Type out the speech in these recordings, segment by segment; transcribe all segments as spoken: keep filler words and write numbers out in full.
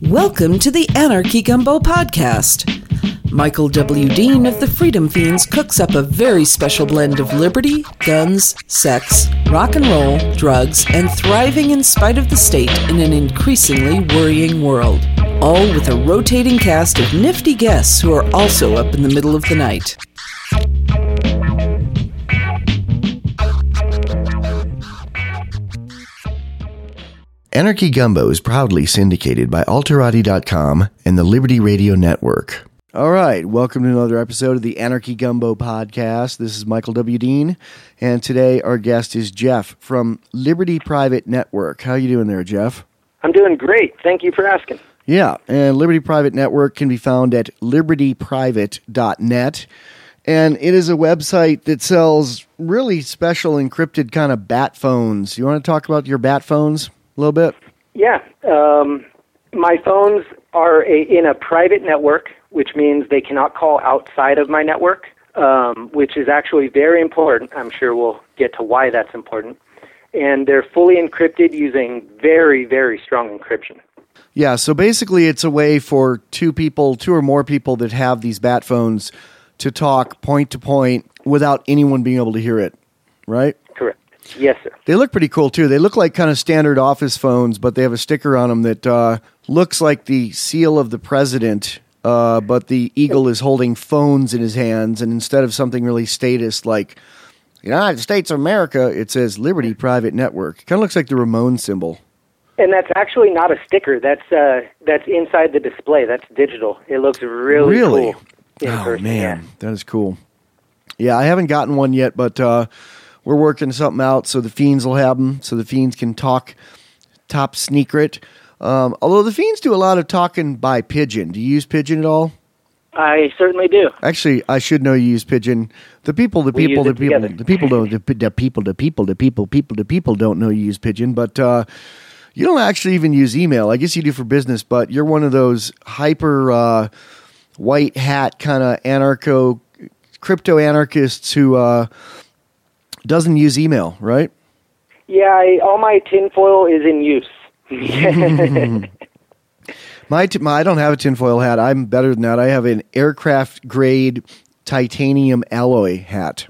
Welcome to the Anarchy Gumbo Podcast. Michael W. Dean of the Freedom Fiends cooks up a very special blend of liberty, guns, sex, rock and roll, drugs, and thriving in spite of the state in an increasingly worrying world. All with a rotating cast of nifty guests who are also up in the middle of the night. Anarchy Gumbo is proudly syndicated by Alterati dot com and the Liberty Radio Network. All right, welcome to another episode of the Anarchy Gumbo Podcast. This is Michael W. Dean, and today our guest is Jeff from Liberty Private Network. How you doing there, Jeff? I'm doing great. Thank you for asking. Yeah, and Liberty Private Network can be found at liberty private dot net, and it is a website that sells really special encrypted kind of bat phones. You want to talk about your bat phones a little bit? Yeah. Um, my phones are a, in a private network, which means they cannot call outside of my network, um, which is actually very important. I'm sure we'll get to why that's important. And they're fully encrypted using very, very strong encryption. Yeah, so basically it's a way for two people, two or more people that have these bat phones to talk point to point without anyone being able to hear it, right? Correct. Yes, sir. They look pretty cool, too. They look like kind of standard office phones, but they have a sticker on them that uh, looks like the seal of the president, uh, but the eagle is holding phones in his hands, and instead of something really statist like United States of America, it says Liberty Private Network. Kind of looks like the Ramon symbol. And that's actually not a sticker. That's uh, that's inside the display. That's digital. It looks really, really? cool. In oh, person, man. yeah. That is cool. Yeah, I haven't gotten one yet, but uh, we're working something out so the Fiends will have them, so the Fiends can talk top secret. Um, although the Fiends do a lot of talking by pigeon. Do you use pigeon at all? I certainly do. Actually, I should know you use pigeon. The people, the We people, the use it people, together. the people don't, the, the people, the people, the people, people, the people don't know you use pigeon, but uh, you don't actually even use email. I guess you do for business, but you're one of those hyper uh, white hat kind of anarcho, crypto anarchists who uh, doesn't use email, right? Yeah, I, all my tinfoil is in use. My, t- my I don't have a tinfoil hat. I'm better than that. I have an aircraft grade titanium alloy hat.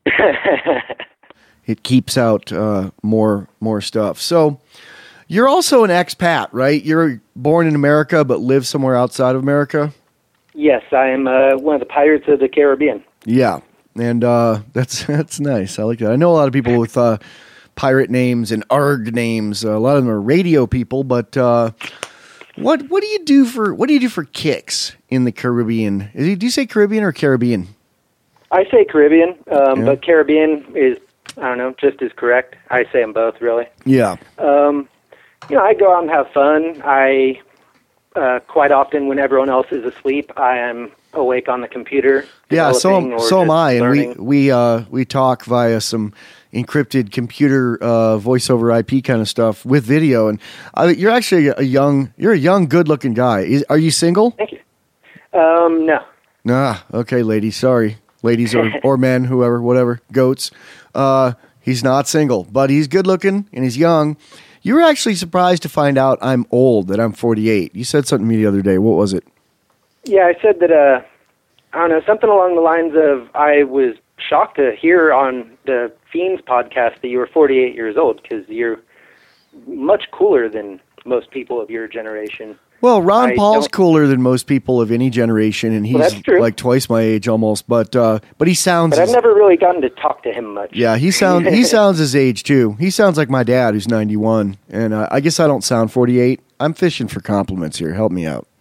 It keeps out uh, more more stuff. So you're also an expat, right? You're born in America but live somewhere outside of America. Yes, I am uh, one of the Pirates of the Caribbean. Yeah, and uh, that's that's nice. I like that. I know a lot of people with uh, pirate names and arg names. Uh, a lot of them are radio people, but. Uh, What what do you do for what do you do for kicks in the Caribbean? Is it, do you say Caribbean or Caribbean? I say Caribbean, um, Yeah. but Caribbean is, I don't know, just as correct. I say them both, really. Yeah. Um, you know, I go out and have fun. I, uh, quite often, when everyone else is asleep, I am awake on the computer. Yeah, so developing am, or so am just I, and we learning. we uh, we talk via some encrypted computer uh, voice over I P kind of stuff with video. And uh, you're actually a young, you're a young, good looking guy. Is, are you single? Thank you. Um, no. Nah. Okay, ladies. Sorry, ladies or or men, whoever, whatever, goats. Uh, he's not single, but he's good looking and he's young. You were actually surprised to find out I'm old, that I'm forty-eight. You said something to me the other day. What was it? Yeah, I said that, uh, I don't know, something along the lines of I was shocked to hear on the Fiends podcast that you were forty-eight years old, because you're much cooler than most people of your generation. Well, Ron I Paul's don't- cooler than most people of any generation, and he's Well, that's true. like twice my age almost. But uh, but he sounds. But I've his- never really gotten to talk to him much. yeah, he sounds he sounds his age too. He sounds like my dad, who's ninety-one, and uh, I guess I don't sound forty-eight. I'm fishing for compliments here. Help me out.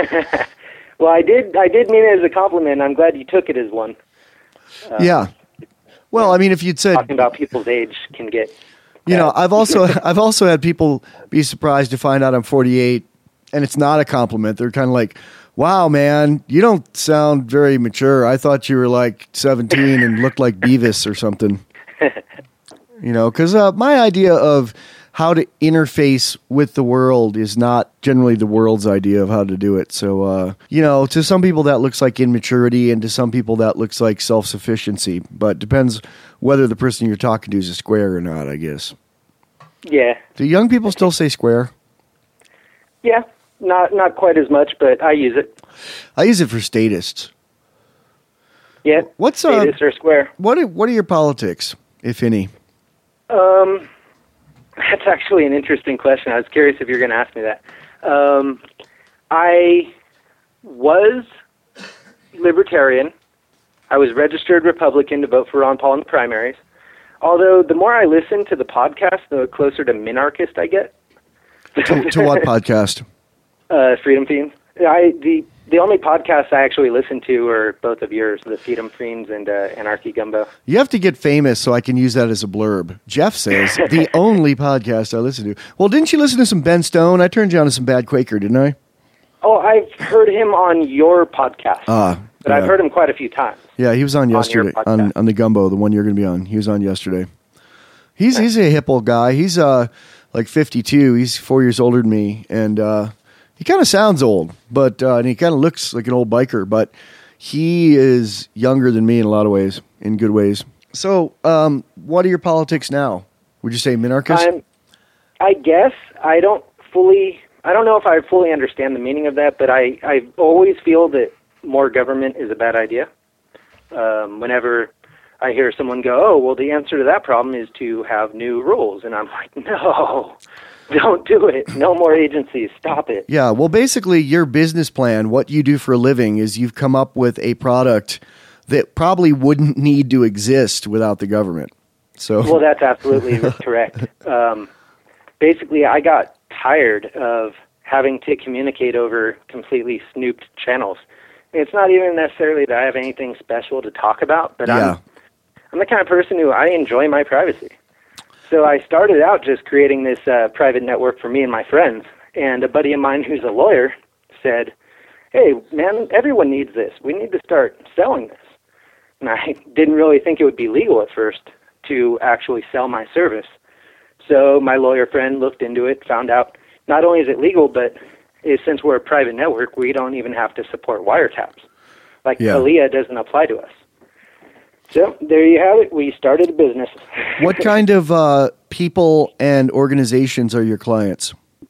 Well, I did I did mean it as a compliment. I'm glad you took it as one. Uh, yeah. Well, I mean, if you'd said, Talking about people's age can get... you know, I've also I've also had people be surprised to find out I'm forty-eight, and it's not a compliment. They're kind of like, "Wow, man, you don't sound very mature. I thought you were like seventeen and looked like Beavis or something." You know, because uh, my idea of how to interface with the world is not generally the world's idea of how to do it. So, uh, you know, to some people that looks like immaturity, and to some people that looks like self-sufficiency. But depends whether the person you're talking to is a square or not, I guess. Yeah. Do young people still say square? Yeah. not not quite as much, but I use it. I use it for statists. Yeah. What's uh, Status or Square? What are, what are your politics, if any? Um, that's actually an interesting question. I was curious if you're going to ask me that. Um, I was libertarian. I was registered Republican to vote for Ron Paul in the primaries. Although the more I listen to the podcast, the closer to minarchist I get. to, to what podcast? Uh, Freedom Fiends. I the the only podcasts I actually listen to are both of yours, the Freedom Fiends and uh, Anarchy Gumbo. You have to get famous so I can use that as a blurb. Jeff says, the only podcast I listen to. Well, didn't you listen to some Ben Stone? I turned you on to some Bad Quaker, didn't I? Oh, I've heard him on your podcast. Ah, but yeah. I've heard him quite a few times. Yeah, he was on yesterday on, on, on the Gumbo, the one you're going to be on. He was on yesterday. He's he's a hip old guy. He's uh like fifty-two. He's four years older than me, and uh, he kind of sounds old, but uh, and he kind of looks like an old biker. But he is younger than me in a lot of ways, in good ways. So, um, what are your politics now? Would you say minarchist? I'm, I guess I don't fully. I don't know if I fully understand the meaning of that, but I I always feel that more government is a bad idea. Um, whenever I hear someone go, oh, well, the answer to that problem is to have new rules. And I'm like, no, don't do it. No more agencies. Stop it. Yeah, well, basically, your business plan, what you do for a living, is you've come up with a product that probably wouldn't need to exist without the government. So, well, that's absolutely correct. Um, basically, I got tired of having to communicate over completely snooped channels. It's not even necessarily that I have anything special to talk about, but yeah. I'm I'm the kind of person who I enjoy my privacy. So I started out just creating this uh, private network for me and my friends. And a buddy of mine who's a lawyer said, hey, man, everyone needs this. We need to start selling this. And I didn't really think it would be legal at first to actually sell my service. So my lawyer friend looked into it, found out not only is it legal, but is, since we're a private network, we don't even have to support wiretaps. Like yeah. CALEA doesn't apply to us. So there you have it. We started a business. What kind of uh, people and organizations are your clients?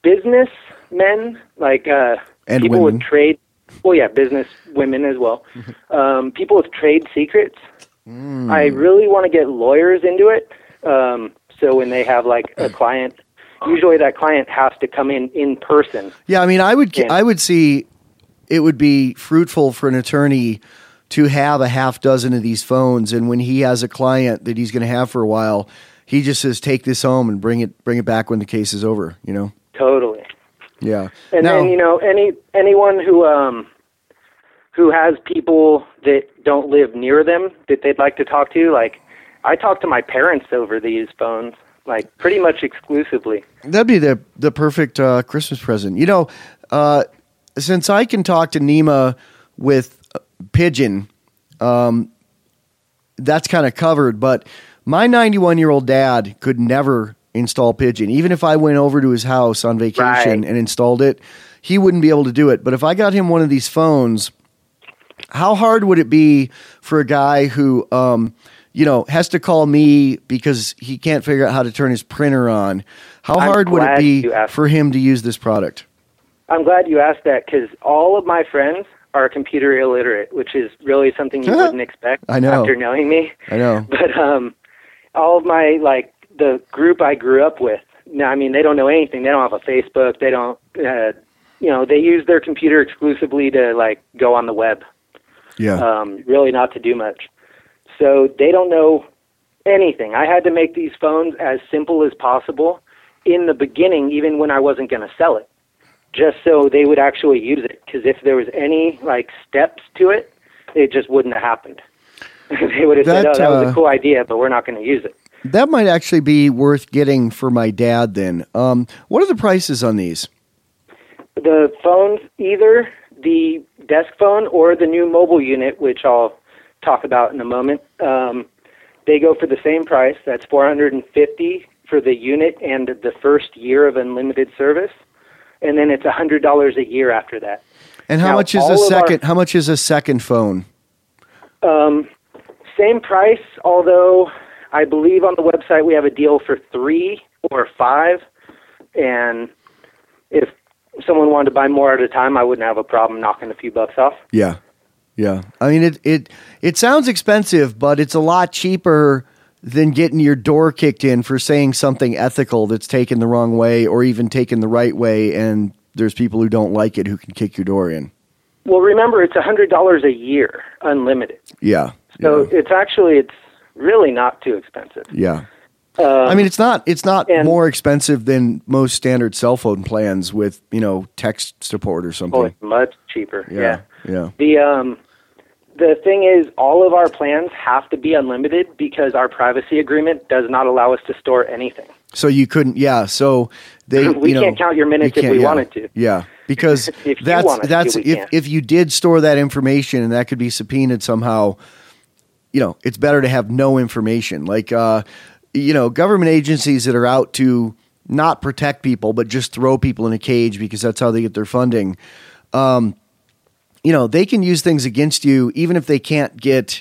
Businessmen, like uh, and people women. with trade. Well, yeah, business women as well. um, people with trade secrets. Mm. I really want to get lawyers into it. Um, so when they have like a client, usually that client has to come in in person. Yeah, I mean, I would and, I would see it would be fruitful for an attorney to have a half dozen of these phones, and when he has a client that he's going to have for a while, he just says, "Take this home and bring it bring it back when the case is over." You know. Totally. Yeah. And now, then you know any anyone who um who has people that don't live near them that they'd like to talk to, like I talk to my parents over these phones, like pretty much exclusively. That'd be the the perfect uh, Christmas present. You know, uh, since I can talk to Nima with Pigeon, um, that's kind of covered, but my ninety-one-year-old dad could never install Pigeon. Even if I went over to his house on vacation right. and installed it, he wouldn't be able to do it. But if I got him one of these phones, how hard would it be for a guy who, um, you know, has to call me because he can't figure out how to turn his printer on? How I'm hard would it be asked- for him to use this product? I'm glad you asked that because all of my friends are computer illiterate, which is really something you wouldn't expect I know. after knowing me. I know. But um, all of my, like, the group I grew up with, I mean, they don't know anything. They don't have a Facebook. They don't, uh, you know, they use their computer exclusively to, like, go on the web. Yeah. Um, really not to do much. So they don't know anything. I had to make these phones as simple as possible in the beginning, even when I wasn't going to sell it, just so they would actually use it. Because if there was any, like, steps to it, it just wouldn't have happened. They would have That, said, oh, that was uh, a cool idea, but we're not going to use it. That might actually be worth getting for my dad then. Um, what are the prices on these? The phones, either the desk phone or the new mobile unit, which I'll talk about in a moment, um, they go for the same price. That's four hundred fifty dollars for the unit and the first year of unlimited service, and then it's one hundred dollars a year after that. And how Now, much is all a of our- second? How much is a second phone? Um, same price, although I believe on the website we have a deal for three or five, and if someone wanted to buy more at a time, I wouldn't have a problem knocking a few bucks off. Yeah. Yeah. I mean, it, it, it sounds expensive, but it's a lot cheaper than getting your door kicked in for saying something ethical that's taken the wrong way or even taken the right way, and there's people who don't like it who can kick your door in. Well, remember, it's one hundred dollars a year, unlimited. Yeah. So yeah. it's actually, it's really not too expensive. Yeah. Um, I mean, it's not it's not and, more expensive than most standard cell phone plans with, you know, text support or something. Oh, it's much cheaper. Yeah. Yeah. Yeah. The um, the thing is, all of our plans have to be unlimited because our privacy agreement does not allow us to store anything. So you couldn't, yeah. So they, we you know, can't count your minutes if we yeah, wanted to. Yeah, because if you that's wanted that's to, we if can. if you did store that information and that could be subpoenaed somehow, you know, it's better to have no information. Like, uh, you know, government agencies that are out to not protect people but just throw people in a cage because that's how they get their funding. Um, you know, they can use things against you even if they can't get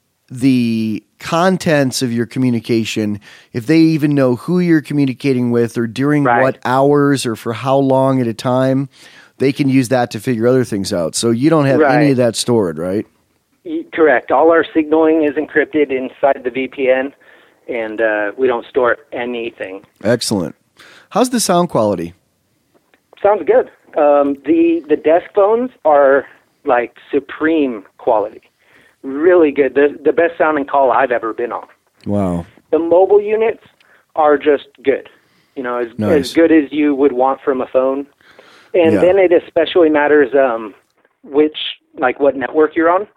the contents of your communication, if they even know who you're communicating with or during right. what hours or for how long at a time, they can use that to figure other things out. So you don't have right. any of that stored, right? Correct. All our signaling is encrypted inside the V P N, and uh, we don't store anything. Excellent. How's the sound quality? Sounds good. Um, the the desk phones are like supreme quality. Really good. The the best sounding call I've ever been on. Wow. The mobile units are just good. You know, as Nice. as good as you would want from a phone. And Yeah. then it especially matters um, which, like what network you're on.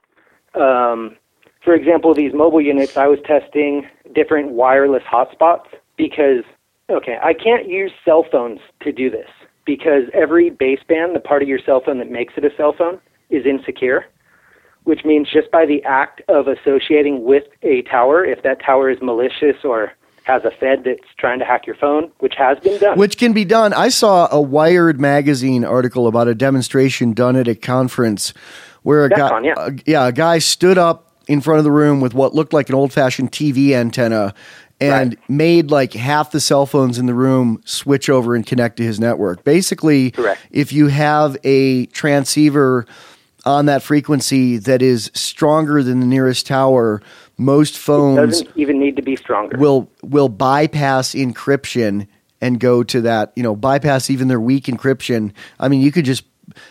Um, for example, these mobile units, I was testing different wireless hotspots because, okay, I can't use cell phones to do this because every baseband, the part of your cell phone that makes it a cell phone, is insecure, which means just by the act of associating with a tower, if that tower is malicious or has a Fed that's trying to hack your phone, which has been done. Which can be done. I saw a Wired magazine article about a demonstration done at a conference where a That's guy, on, yeah. uh, yeah, a guy stood up in front of the room with what looked like an old-fashioned T V antenna and Right. made like half the cell phones in the room switch over and connect to his network. Basically, Correct. if you have a transceiver on that frequency that is stronger than the nearest tower, most phones Doesn't even need to be stronger. will will bypass encryption and go to that, you know, bypass even their weak encryption. I mean, you could just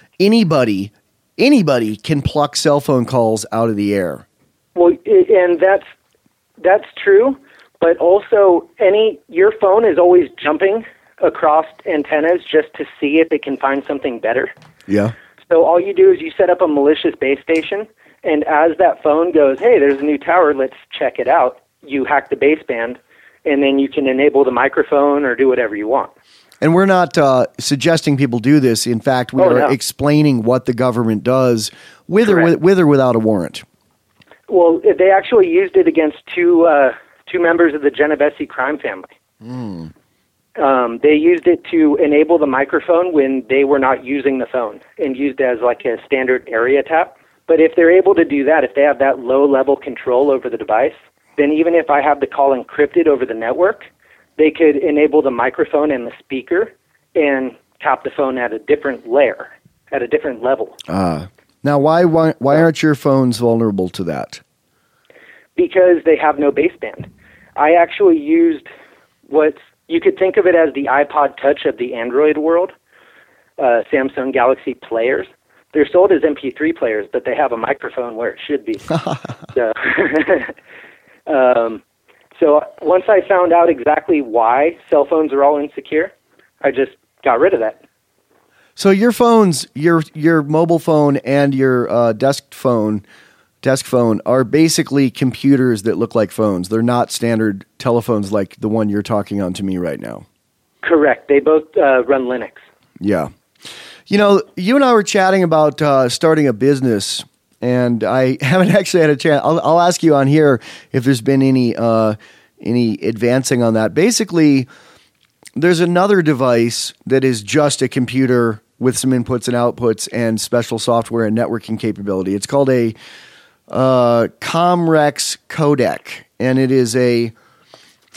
anybody anybody can pluck cell phone calls out of the air. Well, i- and that's that's true, but also any your phone is always jumping across antennas just to see if it can find something better. Yeah. So all you do is you set up a malicious base station, and as that phone goes, hey, there's a new tower, let's check it out, you hack the baseband, and then you can enable the microphone or do whatever you want. And we're not uh, suggesting people do this. In fact, we Oh, are no. explaining what the government does with or, Correct. with, with or without a warrant. Well, they actually used it against two uh, two members of the Genovese crime family. Mm. Um, they used it to enable the microphone when they were not using the phone and used it as like a standard area tap. But if they're able to do that, if they have that low-level control over the device, then even if I have the call encrypted over the network, they could enable the microphone and the speaker and tap the phone at a different layer, at a different level. Uh, now, why, why why aren't your phones vulnerable to that? Because they have no baseband. I actually used what you could think of it as the iPod Touch of the Android world, uh, Samsung Galaxy players. They're sold as M P three players, but they have a microphone where it should be. so, um, so once I found out exactly why cell phones are all insecure, I just got rid of that. So your phones, your your mobile phone and your uh, desk phone, desk phone are basically computers that look like phones. They're not standard telephones like the one you're talking on to me right now. Correct. They both uh, run Linux. Yeah. You know, you and I were chatting about uh, starting a business, and I haven't actually had a chance. I'll, I'll ask you on here if there's been any uh, any advancing on that. Basically, there's another device that is just a computer with some inputs and outputs and special software and networking capability. It's called a uh, Comrex codec, and it is a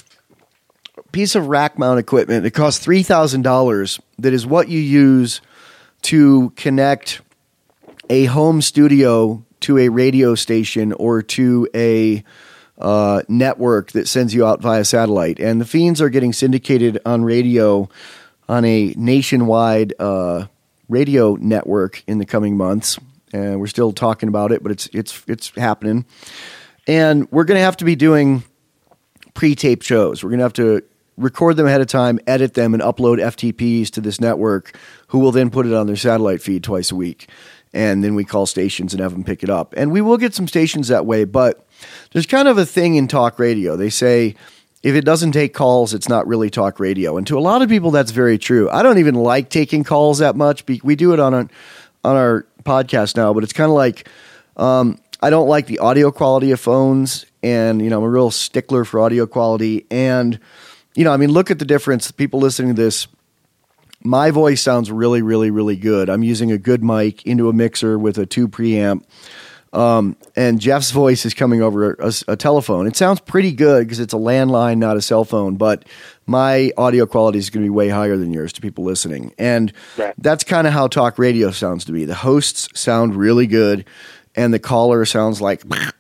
piece of rack mount equipment. It costs three thousand dollars. That is what you use to connect a home studio to a radio station or to a uh, network that sends you out via satellite. And the Fiends are getting syndicated on radio on a nationwide uh, radio network in the coming months. And we're still talking about it, but it's it's it's happening. And we're going to have to be doing pre-taped shows. We're going to have to record them ahead of time, edit them, and upload F T Ps to this network, who will then put it on their satellite feed twice a week. And then we call stations and have them pick it up. And we will get some stations that way, but there's kind of a thing in talk radio. They say if it doesn't take calls, it's not really talk radio. And to a lot of people, that's very true. I don't even like taking calls that much. We do it on our, on our podcast now, but it's kind of like um, I don't like the audio quality of phones. And, you know, I'm a real stickler for audio quality. And, you know, I mean, look at the difference. People listening to this, my voice sounds really, really, really good. I'm using a good mic into a mixer with a two preamp. Um, and Jeff's voice is coming over a, a telephone. It sounds pretty good because it's a landline, not a cell phone, but my audio quality is going to be way higher than yours to people listening. And right. That's kind of how talk radio sounds to me. The hosts sound really good and the caller sounds like,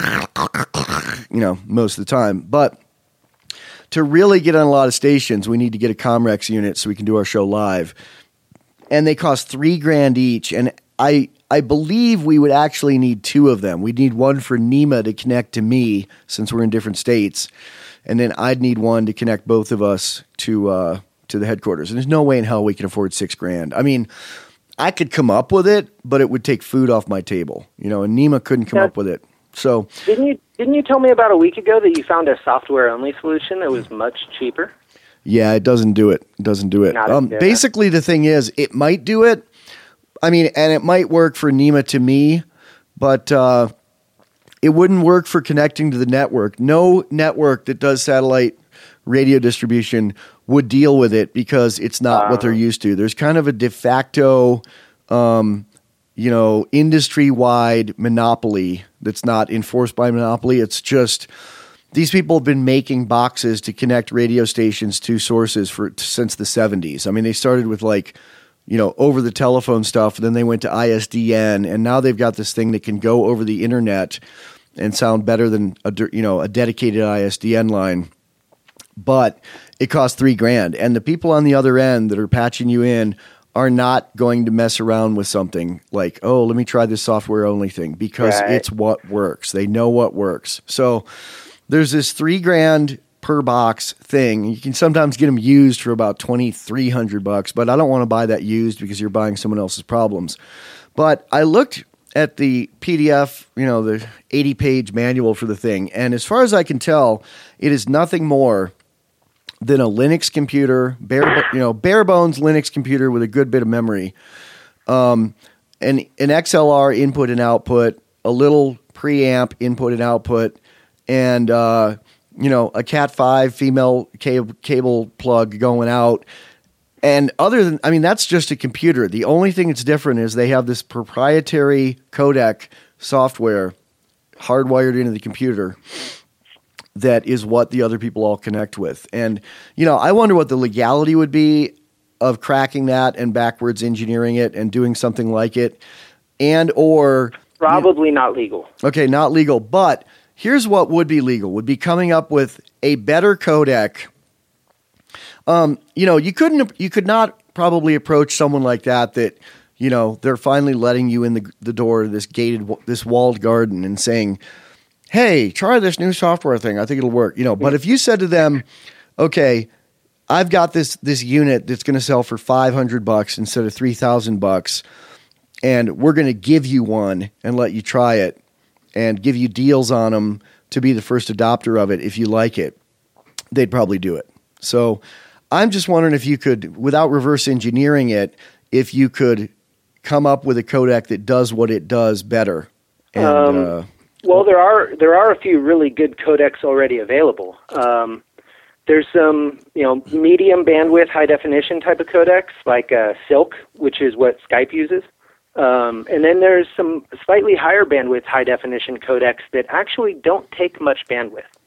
you know, most of the time. But to really get on a lot of stations, we need to get a Comrex unit so we can do our show live. And they cost three grand each. And I I believe we would actually need two of them. We'd need one for Nima to connect to me since we're in different states. And then I'd need one to connect both of us to uh, to the headquarters. And there's no way in hell we can afford six grand. I mean, I could come up with it, but it would take food off my table. You know, and Nima couldn't come yeah. up with it. So didn't you didn't you tell me about a week ago that you found a software only solution that was much cheaper? Yeah, it doesn't do it. It doesn't do it. Um, basically, the thing is, it might do it. I mean, and it might work for Nima to me, but uh, it wouldn't work for connecting to the network. No network that does satellite radio distribution would deal with it because it's not uh, what they're used to. There's kind of a de facto, um, you know, industry-wide monopoly that's not enforced by monopoly. It's just these people have been making boxes to connect radio stations to sources for since the seventies. I mean, they started with like, you know, over the telephone stuff, and then they went to I S D N, and now they've got this thing that can go over the internet and sound better than a, you know, a dedicated I S D N line. But it costs three grand, and the people on the other end that are patching you in are not going to mess around with something like, oh, let me try this software only thing, because right. it's what works. They know what works. So there's this three grand per box thing. You can sometimes get them used for about twenty-three hundred bucks, but I don't want to buy that used because you're buying someone else's problems. But I looked at the P D F, you know, the eighty page manual for the thing. And as far as I can tell, it is nothing more than a Linux computer, bare, you know, bare bones Linux computer with a good bit of memory, um, and an X L R input and output, a little preamp input and output, and, uh, you know, a Cat five female cable, cable plug going out. And other than, I mean, that's just a computer. The only thing that's different is they have this proprietary codec software hardwired into the computer that is what the other people all connect with. And, you know, I wonder what the legality would be of cracking that and backwards engineering it and doing something like it. And or probably you know, not legal. Okay, not legal. But here's what would be legal, would be coming up with a better codec. Um, you know, you couldn't, you could not probably approach someone like that, that, you know, they're finally letting you in the, the door of this gated, this walled garden and saying, hey, try this new software thing. I think it'll work. You know, but if you said to them, okay, I've got this, this unit that's going to sell for five hundred bucks instead of three thousand bucks, and we're going to give you one and let you try it and give you deals on them to be the first adopter of it if you like it, they'd probably do it. So I'm just wondering if you could, without reverse engineering it, if you could come up with a codec that does what it does better. And, um, uh, well, there are there are a few really good codecs already available. Um, there's some, you know, medium bandwidth, high definition type of codecs like uh, Silk, which is what Skype uses. Um, and then there's some slightly higher bandwidth, high definition codecs that actually don't take much bandwidth.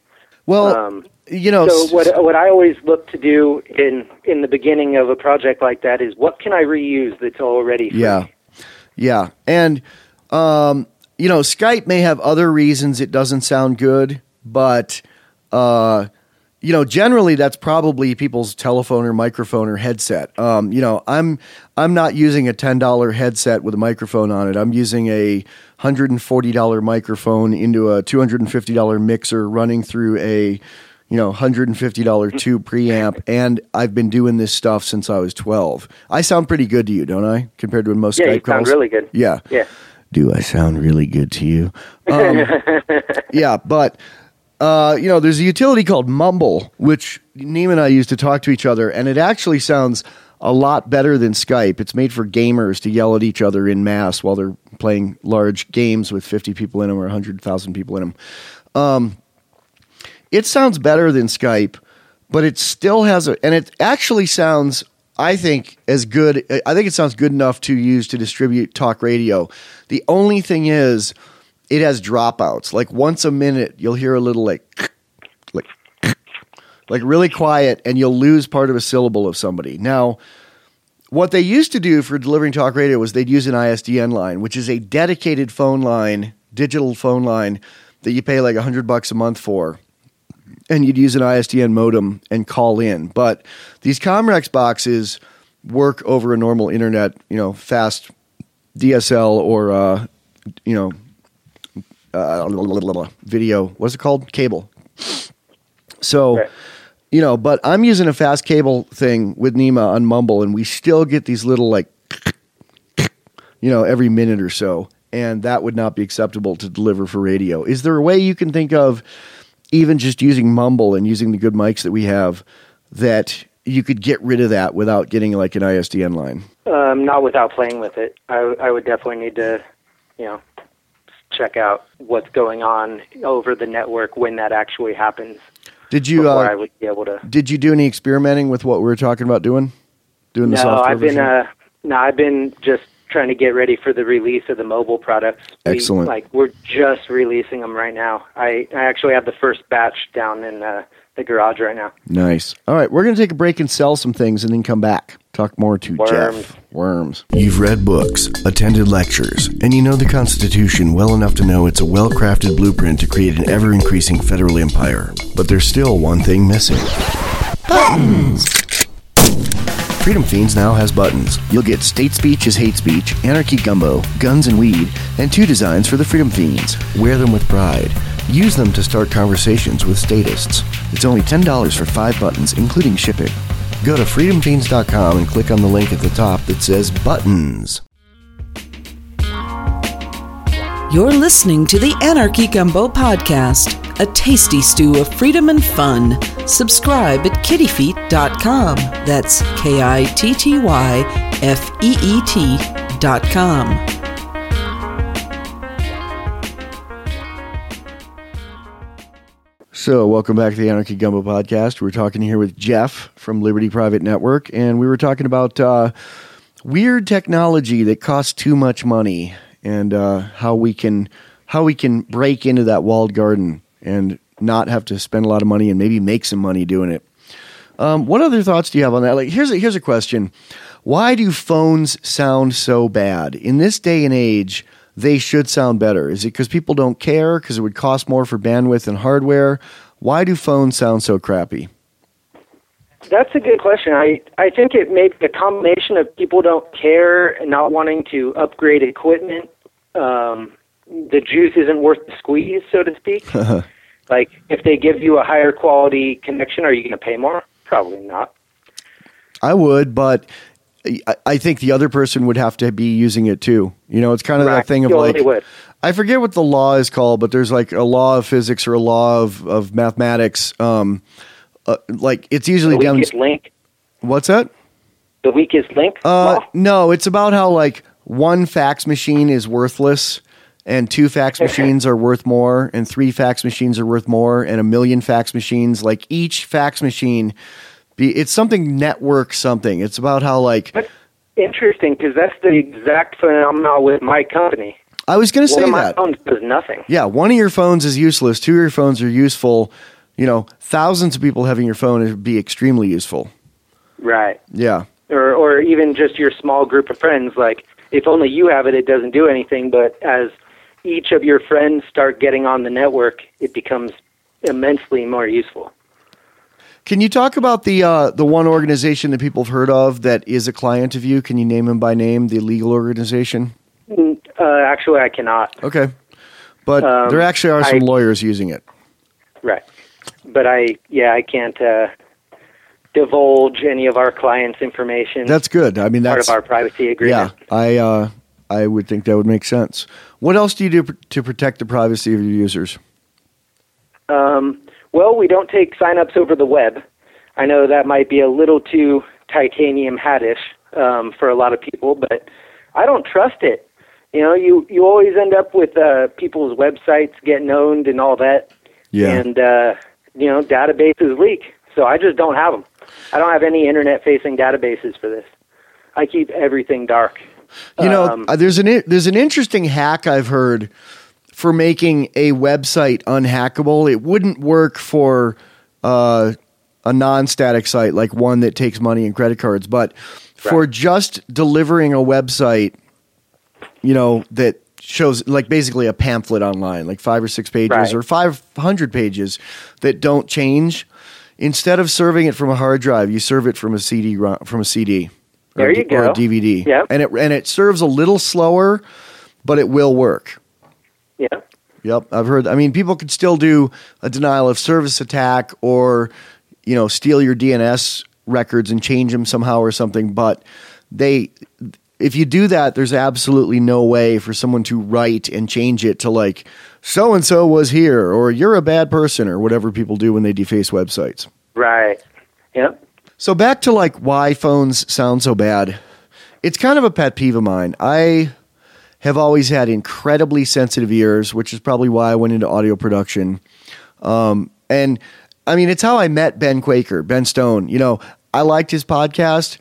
Well, Um, you know, so what what I always look to do in in the beginning of a project like that is what can I reuse that's already free? Yeah, yeah, and um, you know, Skype may have other reasons it doesn't sound good, but uh, you know, generally that's probably people's telephone or microphone or headset. Um, you know, I'm I'm not using a ten dollar headset with a microphone on it. I'm using a one hundred forty dollar microphone into a two hundred fifty dollar mixer running through a you know, one hundred fifty dollar tube preamp, and I've been doing this stuff since I was twelve. I sound pretty good to you, don't I, compared to most yeah, Skype you calls? sound really good. Yeah. Yeah. Do I sound really good to you? Um, yeah, but, uh, you know, there's a utility called Mumble, which Neem and I used to talk to each other, and it actually sounds a lot better than Skype. It's made for gamers to yell at each other in mass while they're playing large games with fifty people in them or one hundred thousand people in them. Um It sounds better than Skype, but it still has a, and it actually sounds, I think, as good. I think it sounds good enough to use to distribute talk radio. The only thing is, it has dropouts. Like once a minute, you'll hear a little like, like, like really quiet, and you'll lose part of a syllable of somebody. Now, what they used to do for delivering talk radio was they'd use an I S D N line, which is a dedicated phone line, digital phone line that you pay like a hundred bucks a month for. And you'd use an I S D N modem and call in. But these Comrex boxes work over a normal internet, you know, fast D S L or, uh, you know, uh, video. What's it called? Cable. So, right. you know, but I'm using a fast cable thing with Nima on Mumble, and we still get these little, like, you know, every minute or so. And that would not be acceptable to deliver for radio. Is there a way you can think of, even just using Mumble and using the good mics that we have, that you could get rid of that without getting like an I S D N line? Um, not without playing with it. I, I would definitely need to, you know, check out what's going on over the network when that actually happens. Did you? Before Uh, I would be able to. Did you do any experimenting with what we were talking about doing? Doing the no, software I've been. version? Uh, no, I've been just trying to get ready for the release of the mobile products. We, Excellent. Like we're just releasing them right now. I, I actually have the first batch down in uh, the garage right now. Nice. All right, we're going to take a break and sell some things and then come back. Talk more to Worms. Jeff. Worms. You've read books, attended lectures, and you know the Constitution well enough to know it's a well-crafted blueprint to create an ever-increasing federal empire. But there's still one thing missing. Buttons! Freedom Fiends now has buttons. You'll get State Speech is Hate Speech, Anarchy Gumbo, Guns and Weed, and two designs for the Freedom Fiends. Wear them with pride. Use them to start conversations with statists. It's only ten dollars for five buttons, including shipping. Go to freedom fiends dot com and click on the link at the top that says Buttons. You're listening to the Anarchy Gumbo Podcast, a tasty stew of freedom and fun. Subscribe at kitty feet dot com. That's K I T T Y F E E T dot com. So, welcome back to the Anarchy Gumbo Podcast. We're talking here with Jeff from Liberty Private Network, and we were talking about uh, weird technology that costs too much money, and uh, how we can how we can break into that walled garden and not have to spend a lot of money and maybe make some money doing it. Um, what other thoughts do you have on that? Like, here's a, here's a question: why do phones sound so bad in this day and age? They should sound better. Is it because people don't care? Because it would cost more for bandwidth and hardware? Why do phones sound so crappy? That's a good question. I, I think it may be a combination of people don't care and not wanting to upgrade equipment. Um, the juice isn't worth the squeeze, so to speak. Like, if they give you a higher quality connection, are you going to pay more? Probably not. I would, but I think the other person would have to be using it too. You know, it's kind of right. that thing of you like, would. I forget what the law is called, but there's like a law of physics or a law of, of mathematics. Um, uh, like it's usually the weakest down. link. What's that? The weakest link? Uh, law? no, it's about how like one fax machine is worthless and two fax machines are worth more and three fax machines are worth more and a million fax machines, like each fax machine Be, it's something network something. It's about how like... That's interesting, because that's the exact phenomenon with my company. I was going to say that. One that. of my phones does nothing. Yeah, one of your phones is useless. Two of your phones are useful. you know, thousands of people having your phone would be extremely useful. Right. Yeah. Or or even just your small group of friends. Like, if only you have it, it doesn't do anything. But as each of your friends start getting on the network, it becomes immensely more useful. Can you talk about the uh, the one organization that people have heard of that is a client of you? Can you name them by name, the legal organization? Uh, actually, I cannot. Okay. But Um, there actually are some I- lawyers using it. Right. But I, yeah, I can't uh, divulge any of our clients' information. That's good. I mean, part that's of our privacy agreement. yeah. I uh, I would think that would make sense. What else do you do pr- to protect the privacy of your users? Um, well, we don't take signups over the web. I know that might be a little too titanium hat-ish um, for a lot of people, but I don't trust it. You know, you, you always end up with uh, people's websites getting owned and all that. Yeah. And, uh, you know, databases leak. So I just don't have them. I don't have any internet-facing databases for this. I keep everything dark. You know, Um, uh, there's an there's an interesting hack I've heard for making a website unhackable. It wouldn't work for uh, a non-static site like one that takes money and credit cards, but for Right. just delivering a website, you know, that shows like basically a pamphlet online, like five or six pages Right. or five hundred pages that don't change. Instead of serving it from a hard drive, you serve it from a C D ro- from a C D. Or There a you D- Or go. a D V D. Yep. And it and it serves a little slower, but it will work. yeah. Yep, I've heard. I mean, people could still do a denial of service attack or, you know, steal your D N S records and change them somehow or something. But they, if you do that, there's absolutely no way for someone to write and change it to like so and so was here or you're a bad person or whatever people do when they deface websites. Right. Yep. So back to like why phones sound so bad. It's kind of a pet peeve of mine. I have always had incredibly sensitive ears, which is probably why I went into audio production. Um, and I mean, it's how I met Ben Quaker, Ben Stone. You know, I liked his podcast.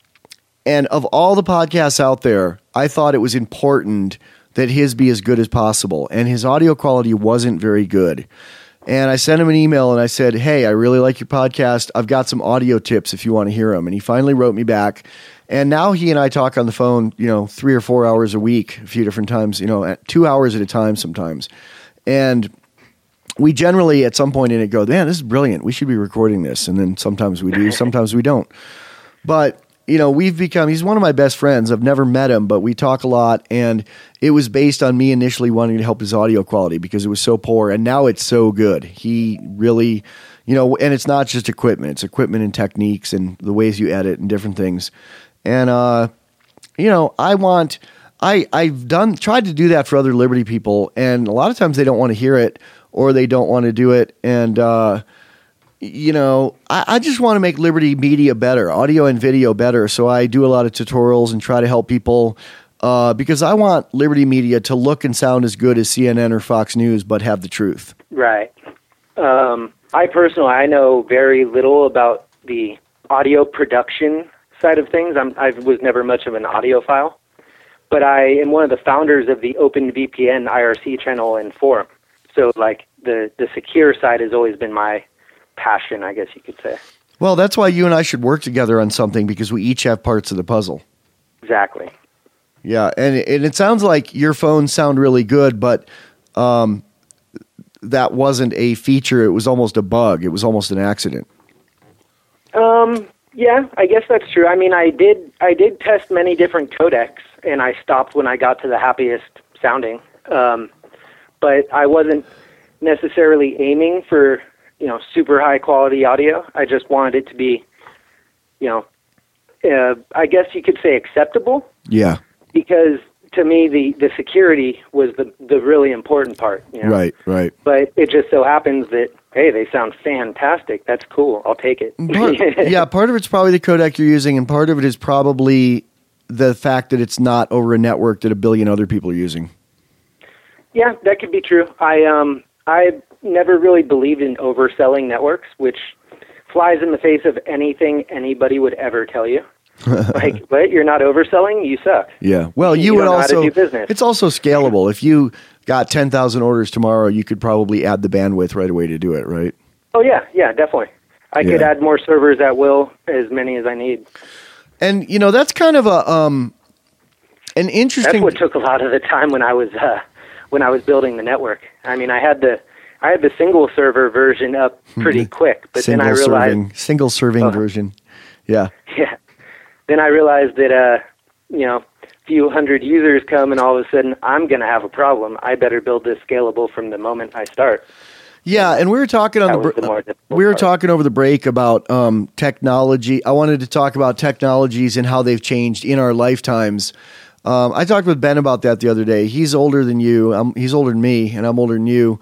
And of all the podcasts out there, I thought it was important that his be as good as possible. And his audio quality wasn't very good. And I sent him an email and I said, hey, I really like your podcast. I've got some audio tips if you want to hear them. And he finally wrote me back. And now he and I talk on the phone, you know, three or four hours a week, a few different times, you know, at two hours at a time sometimes. And we generally at some point in it go, man, this is brilliant. We should be recording this. And then sometimes we do, sometimes we don't. But, you know, we've become, he's one of my best friends. I've never met him, but we talk a lot. And it was based on me initially wanting to help his audio quality because it was so poor. And now it's so good. He really, you know, and it's not just equipment. It's equipment and techniques and the ways you edit and different things. And, uh, you know, I want, I, I've done, tried to do that for other Liberty people. And a lot of times they don't want to hear it or they don't want to do it. And, uh, you know, I, I just want to make Liberty Media better, audio and video better. So I do a lot of tutorials and try to help people uh, because I want Liberty Media to look and sound as good as C N N or Fox News, but have the truth. Right. Um, I personally, I know very little about the audio production side of things. I'm, I was never much of an audiophile, but I am one of the founders of the OpenVPN I R C channel and forum. So, like, the, the secure side has always been my passion, I guess you could say. Well, that's why you and I should work together on something because we each have parts of the puzzle. Exactly. Yeah, and, and it sounds like your phones sound really good, but um, that wasn't a feature. It was almost a bug. It was almost an accident. Um, yeah, I guess that's true. I mean, I did I did test many different codecs, and I stopped when I got to the happiest sounding. Um, but I wasn't necessarily aiming for, you know, super high quality audio. I just wanted it to be, you know, uh, I guess you could say acceptable. Yeah. Because to me, the, the security was the, the really important part. You know? Right, right. But it just so happens that, hey, they sound fantastic. That's cool. I'll take it. Part, yeah, part of it's probably the codec you're using, and part of it is probably the fact that it's not over a network that a billion other people are using. Yeah, that could be true. I um I never really believed in overselling networks, which flies in the face of anything anybody would ever tell you. Like, what? You're not overselling? You suck. Yeah. Well, you, You would don't know how to also. do business. It's also scalable. If you got ten thousand orders tomorrow, you could probably add the bandwidth right away to do it, right? Oh yeah, yeah, definitely. I Yeah. could add more servers at will, as many as I need. And you know, that's kind of a um, an That's interesting. what took a lot of the time when I was uh, when I was building the network. I mean, I had the I had the single server version up pretty quick, but then I single realized, serving, single serving Oh. version. Yeah. yeah, then I realized that uh, you know, a few hundred users come, and all of a sudden I'm going to have a problem. I better build this scalable from the moment I start. Yeah, and we were talking on That the, was the br- more difficult we were part. talking over the break about um, technology. I wanted to talk about technologies and how they've changed in our lifetimes. Um, I talked with Ben about that the other day. He's older than you. I'm, he's older than me, and I'm older than you.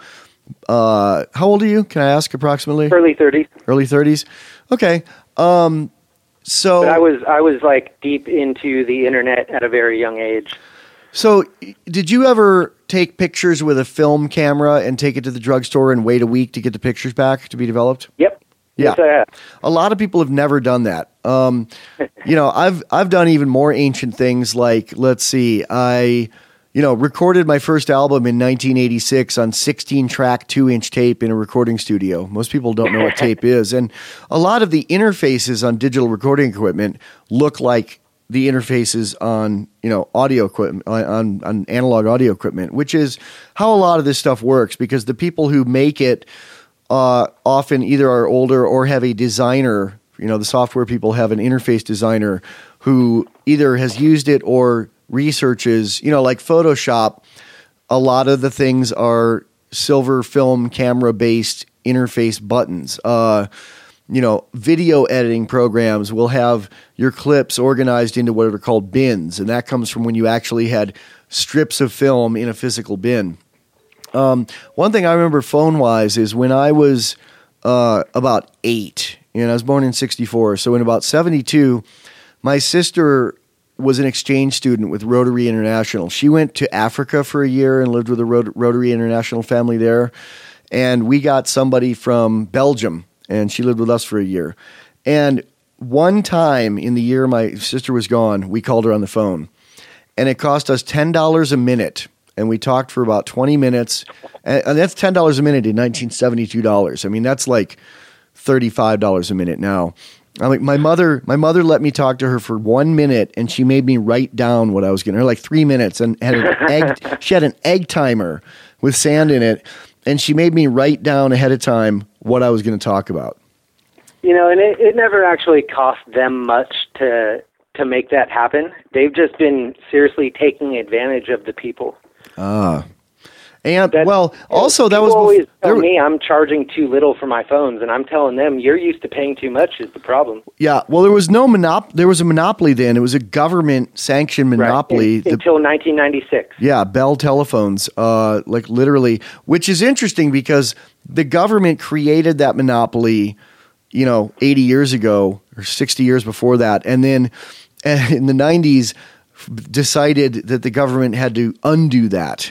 Uh, how old are you? Can I ask approximately? Early thirties. Early thirties. Okay. Um, so But I was I was like deep into the internet at a very young age. So, did you ever take pictures with a film camera and take it to the drugstore and wait a week to get the pictures back to be developed? Yep. Yeah. Yes, I have. A lot of people have never done that. Um, you know, I've I've done even more ancient things like, let's see, I, you know, recorded my first album in nineteen eighty-six on sixteen track two inch tape in a recording studio. Most people don't know what tape is, and a lot of the interfaces on digital recording equipment look like the interfaces on, you know, audio equipment, on, on analog audio equipment, which is how a lot of this stuff works, because the people who make it uh, often either are older or have a designer, you know, the software people have an interface designer who either has used it or researches, you know, like Photoshop. A lot of the things are silver film camera based interface buttons. Uh, you know, video editing programs will have your clips organized into what are called bins, and that comes from when you actually had strips of film in a physical bin. Um, one thing I remember phone-wise is when I was uh, about eight, and I was born in sixty-four, so in about seventy-two, my sister was an exchange student with Rotary International. She went to Africa for a year and lived with a Rot- Rotary International family there, and we got somebody from Belgium, and she lived with us for a year. And one time in the year my sister was gone, we called her on the phone, and it cost us ten dollars a minute, and we talked for about twenty minutes, and, and that's ten dollars a minute in nineteen seventy-two dollars. I mean, that's like thirty-five dollars a minute now. I mean, my mother, my mother let me talk to her for one minute, and she made me write down what I was going to, like three minutes, and had an egg. She had an egg timer with sand in it, and she made me write down ahead of time what I was going to talk about. You know, and it, it never actually cost them much to to make that happen. They've just been seriously taking advantage of the people. Ah, and That- well, also that people was always bef- tell there- me I'm charging too little for my phones, and I'm telling them you're used to paying too much is the problem. yeah. Well, there was no monop. There was a monopoly then. It was a government sanctioned monopoly. Right. In, The- until nineteen ninety-six. Yeah, Bell telephones, uh, like literally, which is interesting because the government created that monopoly, you know, eighty years ago or sixty years before that. And then uh, in the nineties decided that the government had to undo that.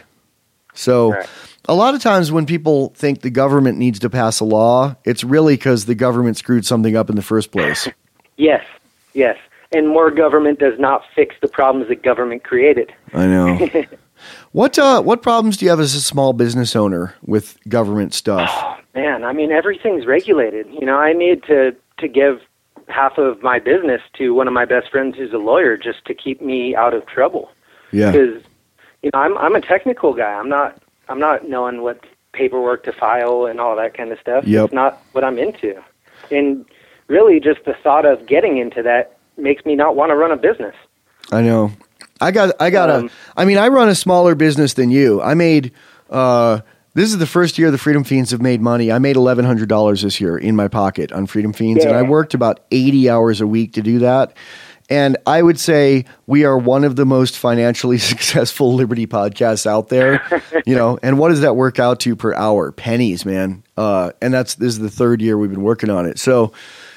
So Right. a lot of times when people think the government needs to pass a law, it's really because the government screwed something up in the first place. Yes, yes. And more government does not fix the problems that government created. I know. What uh, what problems do you have as a small business owner with government stuff? Man, I mean, everything's regulated. You know, I need to, to give half of my business to one of my best friends who's a lawyer just to keep me out of trouble. Yeah. Because, you know, I'm I'm a technical guy. I'm not I'm not knowing what paperwork to file and all that kind of stuff. Yep. It's not what I'm into. And really just the thought of getting into that makes me not want to run a business. I know. I got. I got Um, a. I mean, I run a smaller business than you. I made. Uh, this is the first year the Freedom Fiends have made money. I made eleven hundred dollars this year in my pocket on Freedom Fiends, and Yeah. I worked about eighty hours a week to do that. And I would say we are one of the most financially successful Liberty podcasts out there. You know, and what does that work out to per hour? Pennies, man. Uh, and that's this is the third year we've been working on it. So.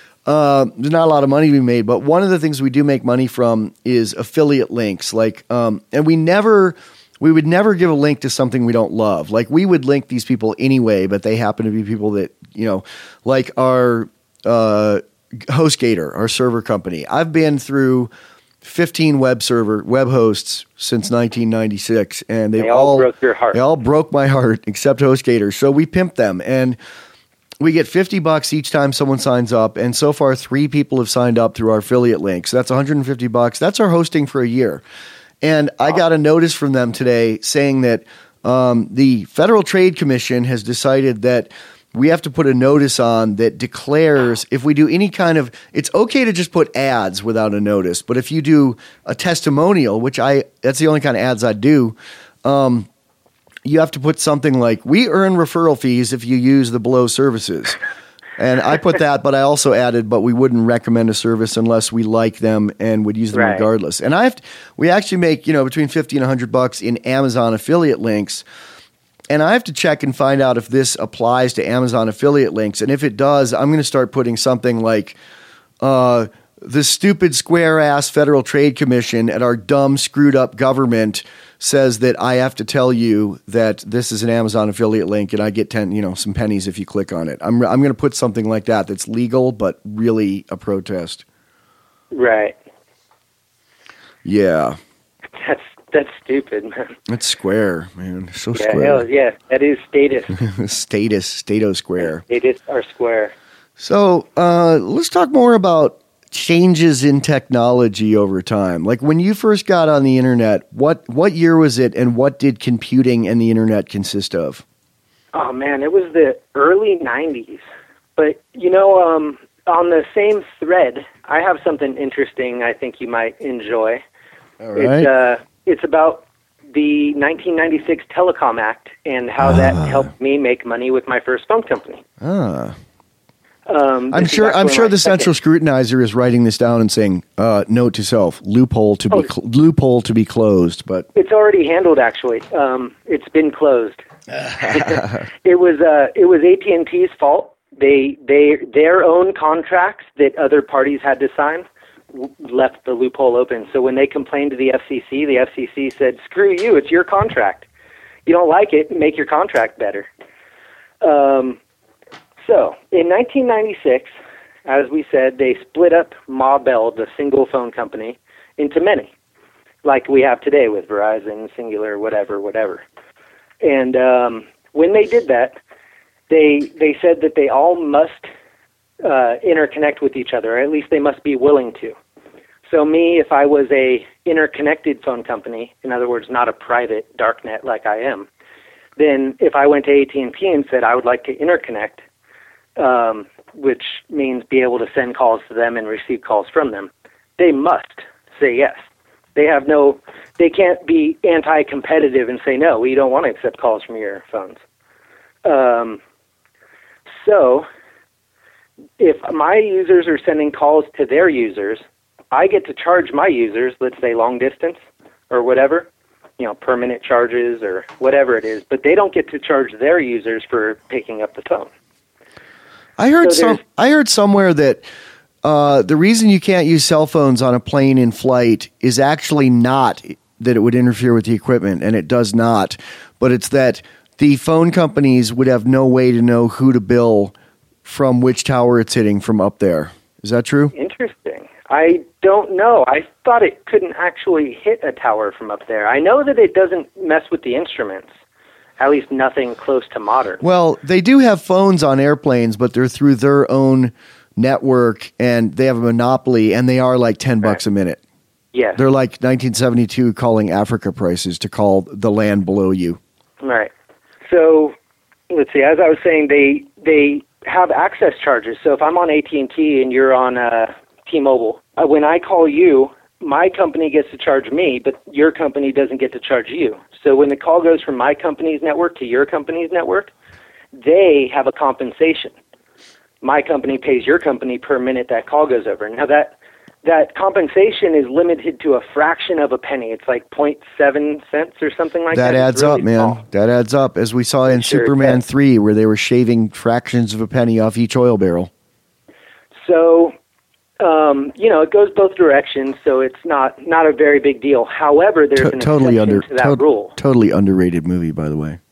Uh, there's not a lot of money to be made, but one of the things we do make money from is affiliate links. Like, um, and we never, we would never give a link to something we don't love. Like, we would link these people anyway, but they happen to be people that, you know, like our uh, HostGator, our server company. I've been through fifteen web server web hosts since nineteen ninety-six, and they, They all broke your heart. They all broke my heart, except HostGator. So we pimp them, and we get fifty bucks each time someone signs up. And so far, three people have signed up through our affiliate link. So that's one hundred fifty bucks. That's our hosting for a year. And I got a notice from them today saying that um, the Federal Trade Commission has decided that we have to put a notice on that declares if we do any kind of, it's okay to just put ads without a notice. But if you do a testimonial, which I, that's the only kind of ads I do, um, you have to put something like, we earn referral fees if you use the below services. And I put that, but I also added, but we wouldn't recommend a service unless we like them and would use them right. regardless. And I have to, we actually make, you know, between fifty and one hundred bucks in Amazon affiliate links. And I have to check and find out if this applies to Amazon affiliate links. And if it does, I'm going to start putting something like uh, the stupid square-ass Federal Trade Commission at our dumb, screwed-up government says that I have to tell you that this is an Amazon affiliate link and I get ten, you know, some pennies if you click on it. I'm I'm going to put something like that that's legal but really a protest. Right. Yeah. That's that's stupid, man. It's square, man. So yeah, square. Hell, yeah, that is status. Status, Stato Square. Status are square. So uh, let's talk more about changes in technology over time. Like when you first got on the internet, what what year was it, and what did computing and the internet consist of? Oh man, it was the early nineties. But you know, um, on the same thread, I have something interesting I think you might enjoy. All right. It's, uh, it's about the nineteen ninety-six Telecom Act and how that Ah. helped me make money with my first phone company. Ah. Um, I'm this is sure. I'm actually sure my the central second- scrutinizer is writing this down and saying, uh, "Note to self: loophole to be Oh. cl- loophole to be closed." But It's already handled. Actually, um, it's been closed. it was uh, it was A T and T's fault. They they their own contracts that other parties had to sign w- left the loophole open. So when they complained to the F C C, the F C C said, "Screw you! It's your contract. You don't like it? Make your contract better." Um. So, in nineteen ninety-six, as we said, they split up Ma Bell, the single phone company, into many, like we have today with Verizon, Singular, whatever, whatever. And um, when they did that, they they said that they all must uh, interconnect with each other, or at least they must be willing to. So me, if I was a interconnected phone company, in other words, not a private darknet like I am, then if I went to A T and T and said I would like to interconnect, Um, which means be able to send calls to them and receive calls from them, they must say yes. They have no, they can't be anti-competitive and say, no, we don't want to accept calls from your phones. Um, so if my users are sending calls to their users, I get to charge my users, let's say long distance or whatever, you know, per minute charges or whatever it is, but they don't get to charge their users for picking up the phone. I heard So some. there's- I heard somewhere that uh, the reason you can't use cell phones on a plane in flight is actually not that it would interfere with the equipment, and it does not. But it's that the phone companies would have no way to know who to bill from which tower it's hitting from up there. Is that true? Interesting. I don't know. I thought it couldn't actually hit a tower from up there. I know that it doesn't mess with the instruments. At least nothing close to modern. Well, they do have phones on airplanes, but they're through their own network, and they have a monopoly, and they are like ten bucks a minute. Yes. They're like nineteen seventy-two calling Africa prices to call the land below you. Right. So, let's see. As I was saying, they they have access charges. So if I'm on A T and T and you're on uh, T-Mobile, uh, when I call you, my company gets to charge me, but your company doesn't get to charge you. So when the call goes from my company's network to your company's network, they have a compensation. My company pays your company per minute that call goes over. Now that that compensation is limited to a fraction of a penny. It's like zero point seven cents or something like that. That It's adds really up, man. small. That adds up, as we saw in Sure Superman does. three, where they were shaving fractions of a penny off each oil barrel. So, um, you know, it goes both directions, so it's not, not a very big deal. However, there's To- an totally exception under to that to- rule. Totally underrated movie, by the way.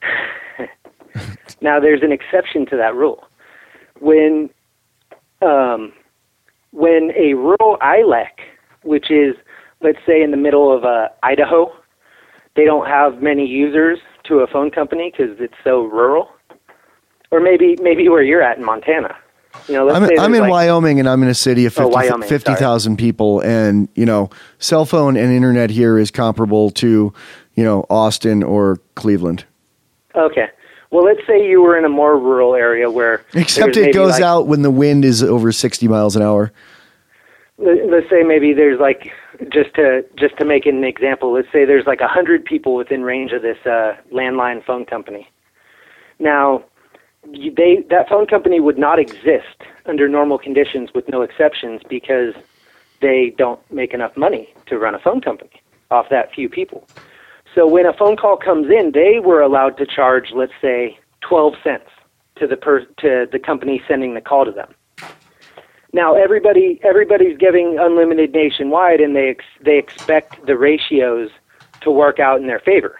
Now, there's an exception to that rule. When um, when a rural I L E C, which is, let's say, in the middle of uh, Idaho, they don't have many users to a phone company because it's so rural. or maybe maybe where you're at in Montana. You know, let's I'm, say I'm in like, Wyoming, and I'm in a city of Oh, fifty Wyoming, fifty thousand people, and you know, cell phone and internet here is comparable to, you know, Austin or Cleveland. Okay. Well, let's say you were in a more rural area where Except there's it maybe goes like, out when the wind is over sixty miles an hour. let- Let's say maybe there's like just to just to make it an example. Let's say there's like a hundred people within range of this uh, landline phone company. Now, you- they that phone company would not exist under normal conditions with no exceptions because they don't make enough money to run a phone company off that few people. So when a phone call comes in, they were allowed to charge, let's say, twelve cents to the per, to the company sending the call to them. Now everybody everybody's giving unlimited nationwide, and they ex, they expect the ratios to work out in their favor.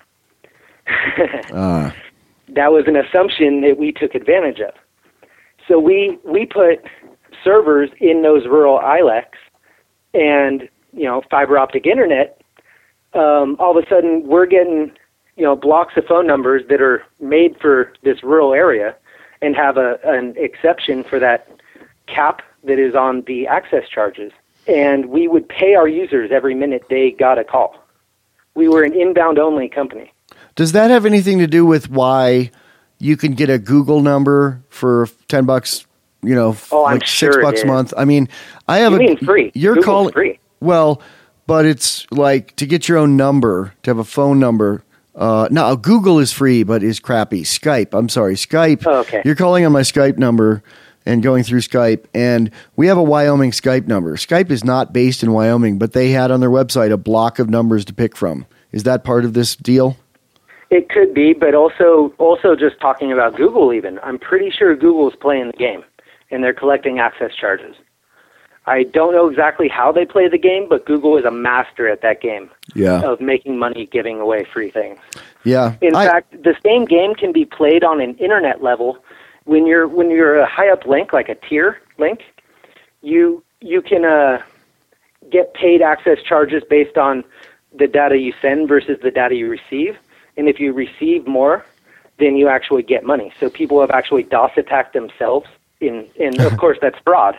Uh, That was an assumption that we took advantage of. So we we put servers in those rural I L E Cs and, you know, fiber optic internet. Um, all of a sudden, we're getting, you know, blocks of phone numbers that are made for this rural area and have a an exception for that cap that is on the access charges. And we would pay our users every minute they got a call. We were an inbound-only company. does that have anything to do with why you can get a Google number for ten bucks? You know, Oh, I'm like sure six it bucks is. a month. I mean, I have You a. mean free. You're Google's calling free. Well, but it's like to get your own number, to have a phone number. Uh, no, Google is free, but is crappy. Skype, I'm sorry, Skype. Oh, okay. You're calling on my Skype number and going through Skype, and we have a Wyoming Skype number. Skype is not based in Wyoming, but they had on their website a block of numbers to pick from. Is that part of this deal? It could be, but also also just talking about Google even, I'm pretty sure Google's playing the game, and they're collecting access charges. I don't know exactly how they play the game, but Google is a master at that game Yeah. of making money giving away free things. Yeah. In I- fact, the same game can be played on an internet level. When you're when you're a high up link, like a tier link, you you can uh, get paid access charges based on the data you send versus the data you receive. And if you receive more, then you actually get money. So people have actually DOS attacked themselves. In and of course that's fraud.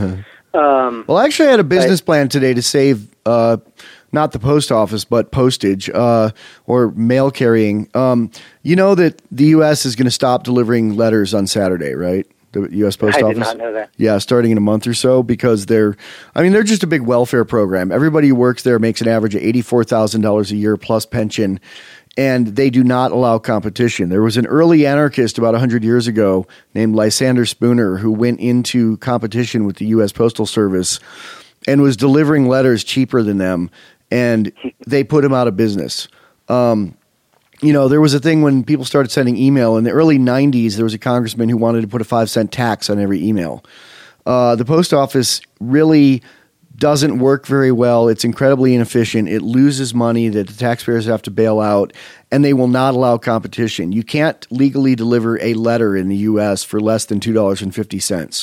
Um, Well, actually, I had a business plan today to save uh, not the post office, but postage uh, or mail carrying. Um, you know that the U S is going to stop delivering letters on Saturday, right? The U S Post I Office. did not know that. Yeah, starting in a month or so, because they're, I mean, they're just a big welfare program. Everybody who works there makes an average of eighty-four thousand dollars a year plus pension, and they do not allow competition. There was an early anarchist about one hundred years ago named Lysander Spooner who went into competition with the U S Postal Service and was delivering letters cheaper than them, and they put him out of business. Um, you know, there was a thing when people started sending email in the early nineties. There was a congressman who wanted to put a five cent tax on every email. Uh, the post office really doesn't work very well. It's incredibly inefficient. It loses money that the taxpayers have to bail out, and they will not allow competition. You can't legally deliver a letter in the U S for less than two dollars and fifty cents.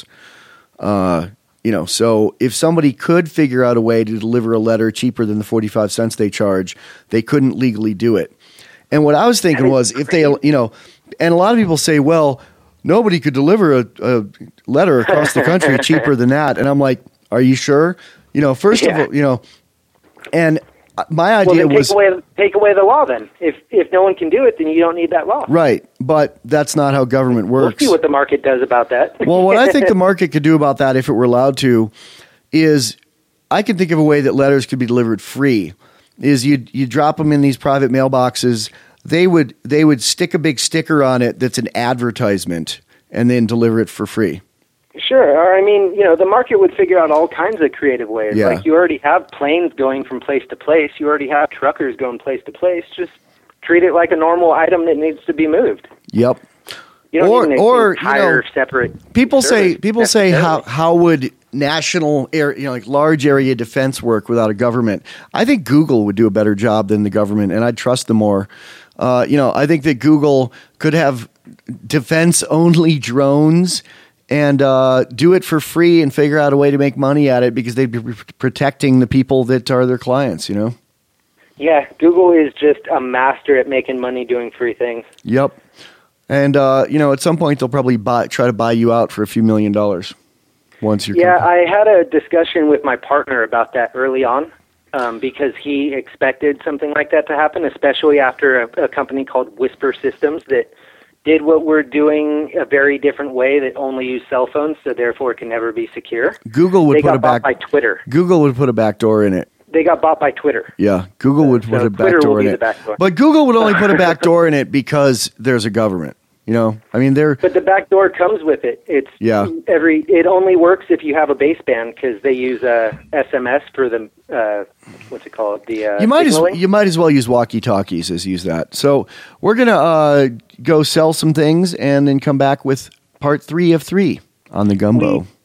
Uh, you know, so if somebody could figure out a way to deliver a letter cheaper than the forty-five cents they charge, they couldn't legally do it. And what I was thinking was if they, you know, and a lot of people say, well, nobody could deliver a, a letter across the country cheaper than that. And I'm like, are you sure? You know, first Yeah. of all, you know, and my Well, idea then take was away take away the law. Then, if if no one can do it, then you don't need that law. right, but that's not how government We'll works. see what the market does about that. Well, what I think the market could do about that, if it were allowed to, is I can think of a way that letters could be delivered free. Is you you drop them in these private mailboxes. They would they would stick a big sticker on it that's an advertisement, and then deliver it for free. Sure. Or I mean, you know, the market would figure out all kinds of creative ways. Yeah. Like you already have planes going from place to place. You already have truckers going place to place. Just treat it like a normal item that needs to be be Yep. You don't Or- need an or, you entire know, separate. People say service people say how necessarily. how would national air, you know, like large area defense work without a government? I think Google would do a better job than the government, and I'd trust them more. Uh, you know, I think that Google could have defense only drones and uh, do it for free and figure out a way to make money at it because they'd be pr- protecting the people that are their clients. You know. Yeah, Google is just a master at making money doing free things. Yep. And, uh, you know, at some point they'll probably buy, try to buy you out for a few million dollars once you're... Yeah, company. I had a discussion with my partner about that early on um, because he expected something like that to happen, especially after a, a company called Whisper Systems that did what we're doing a very different way that only use cell phones, so therefore it can never be secure. Google would they put got a back... bought by Twitter. Google would put a backdoor in it. They got bought by Twitter. Yeah, Google would put so a backdoor in it. But Google would only put a backdoor in it because there's a government. You know, I mean, they're... But the backdoor comes with it. It's yeah. every. It only works if you have a baseband because they use uh, S M S for the, uh, what's it called? The uh, you might signaling. as You might as well use walkie-talkies as use that. So we're going to uh, go sell some things and then come back with part three of three on the Gumbo. Sweet.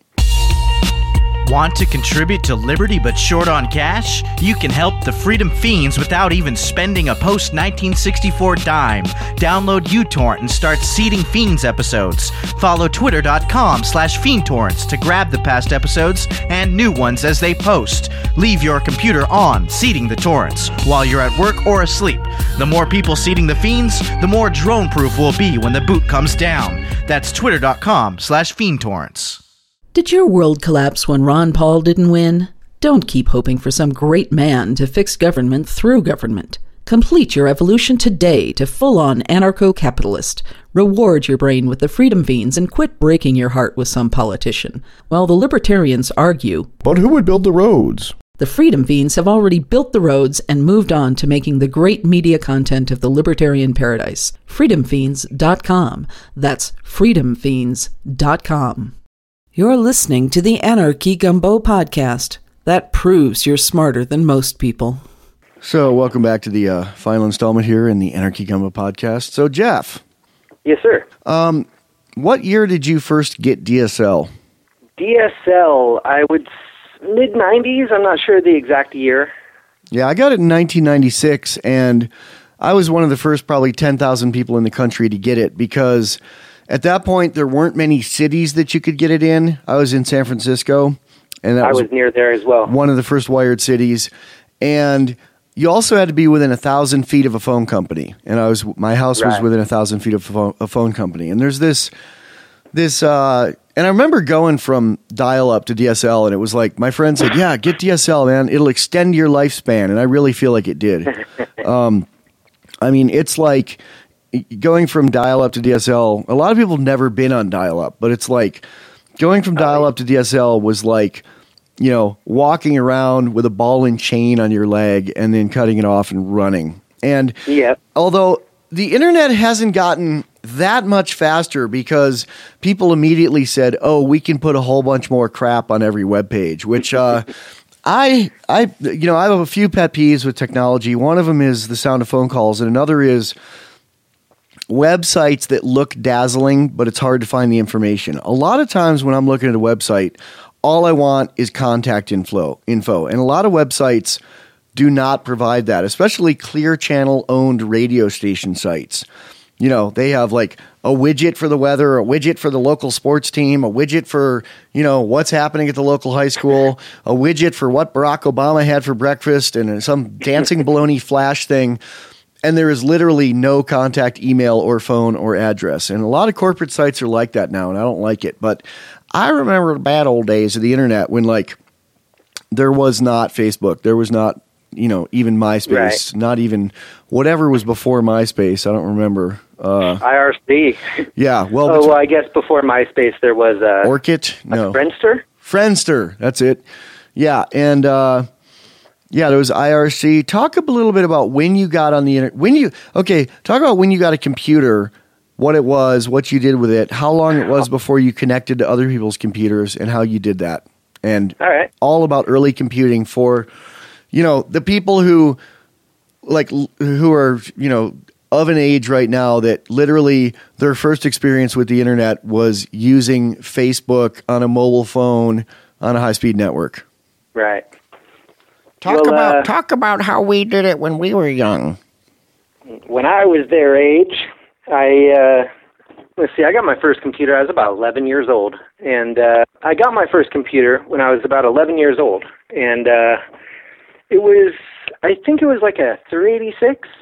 Want to contribute to Liberty but short on cash? You can help the Freedom Fiends without even spending a post nineteen sixty-four dime. Download uTorrent and start seeding Fiends episodes. Follow twitter.com slash fiendtorrents to grab the past episodes and new ones as they post. Leave your computer on, seeding the torrents, while you're at work or asleep. The more people seeding the Fiends, the more drone-proof we'll be when the boot comes down. That's twitter.com slash fiendtorrents. Did your world collapse when Ron Paul didn't win? Don't keep hoping for some great man to fix government through government. Complete your evolution today to full-on anarcho-capitalist. Reward your brain with the Freedom Fiends and quit breaking your heart with some politician. While the libertarians argue, but who would build the roads? The Freedom Fiends have already built the roads and moved on to making the great media content of the libertarian paradise. freedom fiends dot com. That's freedom fiends dot com. You're listening to the Anarchy Gumbo podcast. That proves you're smarter than most people. So, welcome back to the uh, final installment here in the Anarchy Gumbo podcast. So, Jeff. Yes, sir. Um, what year did you first get D S L? D S L, I would mid nineties. I'm not sure the exact year. Yeah, I got it in nineteen ninety-six, and I was one of the first probably ten thousand people in the country to get it because at that point, there weren't many cities that you could get it in. I was in San Francisco, and that I was, was near there as well. One of the first wired cities, and you also had to be within a thousand feet of a phone company. And I was, my house was right. within a thousand feet of a phone, a phone company. And there's this, this, uh, and I remember going from dial-up to D S L, and it was like my friend said, "Yeah, get D S L, man. It'll extend your lifespan," and I really feel like it did. um, I mean, it's like going from dial-up to D S L, a lot of people have never been on dial-up, but it's like going from dial-up to D S L was like, you know, walking around with a ball and chain on your leg and then cutting it off and running. And yep. although the internet hasn't gotten that much faster because people immediately said, oh, we can put a whole bunch more crap on every web page, which uh, I, I, you know, I have a few pet peeves with technology. One of them is the sound of phone calls, and another is websites that look dazzling, but it's hard to find the information. A lot of times when I'm looking at a website, all I want is contact info, info. And a lot of websites do not provide that, especially Clear Channel owned radio station sites. You know, they have like a widget for the weather, a widget for the local sports team, a widget for, you know, what's happening at the local high school, a widget for what Barack Obama had for breakfast, and some dancing baloney flash thing. And there is literally no contact email or phone or address. And a lot of corporate sites are like that now, and I don't like it. But I remember the bad old days of the internet when, like, there was not Facebook. There was not, you know, even MySpace. Right. Not even whatever was before MySpace. I don't remember. Uh, I R C. Yeah. Well, oh, well, I guess before MySpace there was uh, Orkut. No. Friendster? Friendster. That's it. Yeah. And, uh, yeah, there was I R C. Talk a little bit about when you got on the internet. When you okay, talk about when you got a computer, what it was, what you did with it, how long it was before you connected to other people's computers, and how you did that. And all right. all about early computing for, you know, the people who like who are, you know, of an age right now that literally their first experience with the internet was using Facebook on a mobile phone on a high-speed network. Right. Talk well, about uh, talk about how we did it when we were young. When I was their age, I uh, let's see. I got my first computer. I was about eleven years old, and uh, I got my first computer when I was about eleven years old, and uh, it was I think it was like a three eighty-six,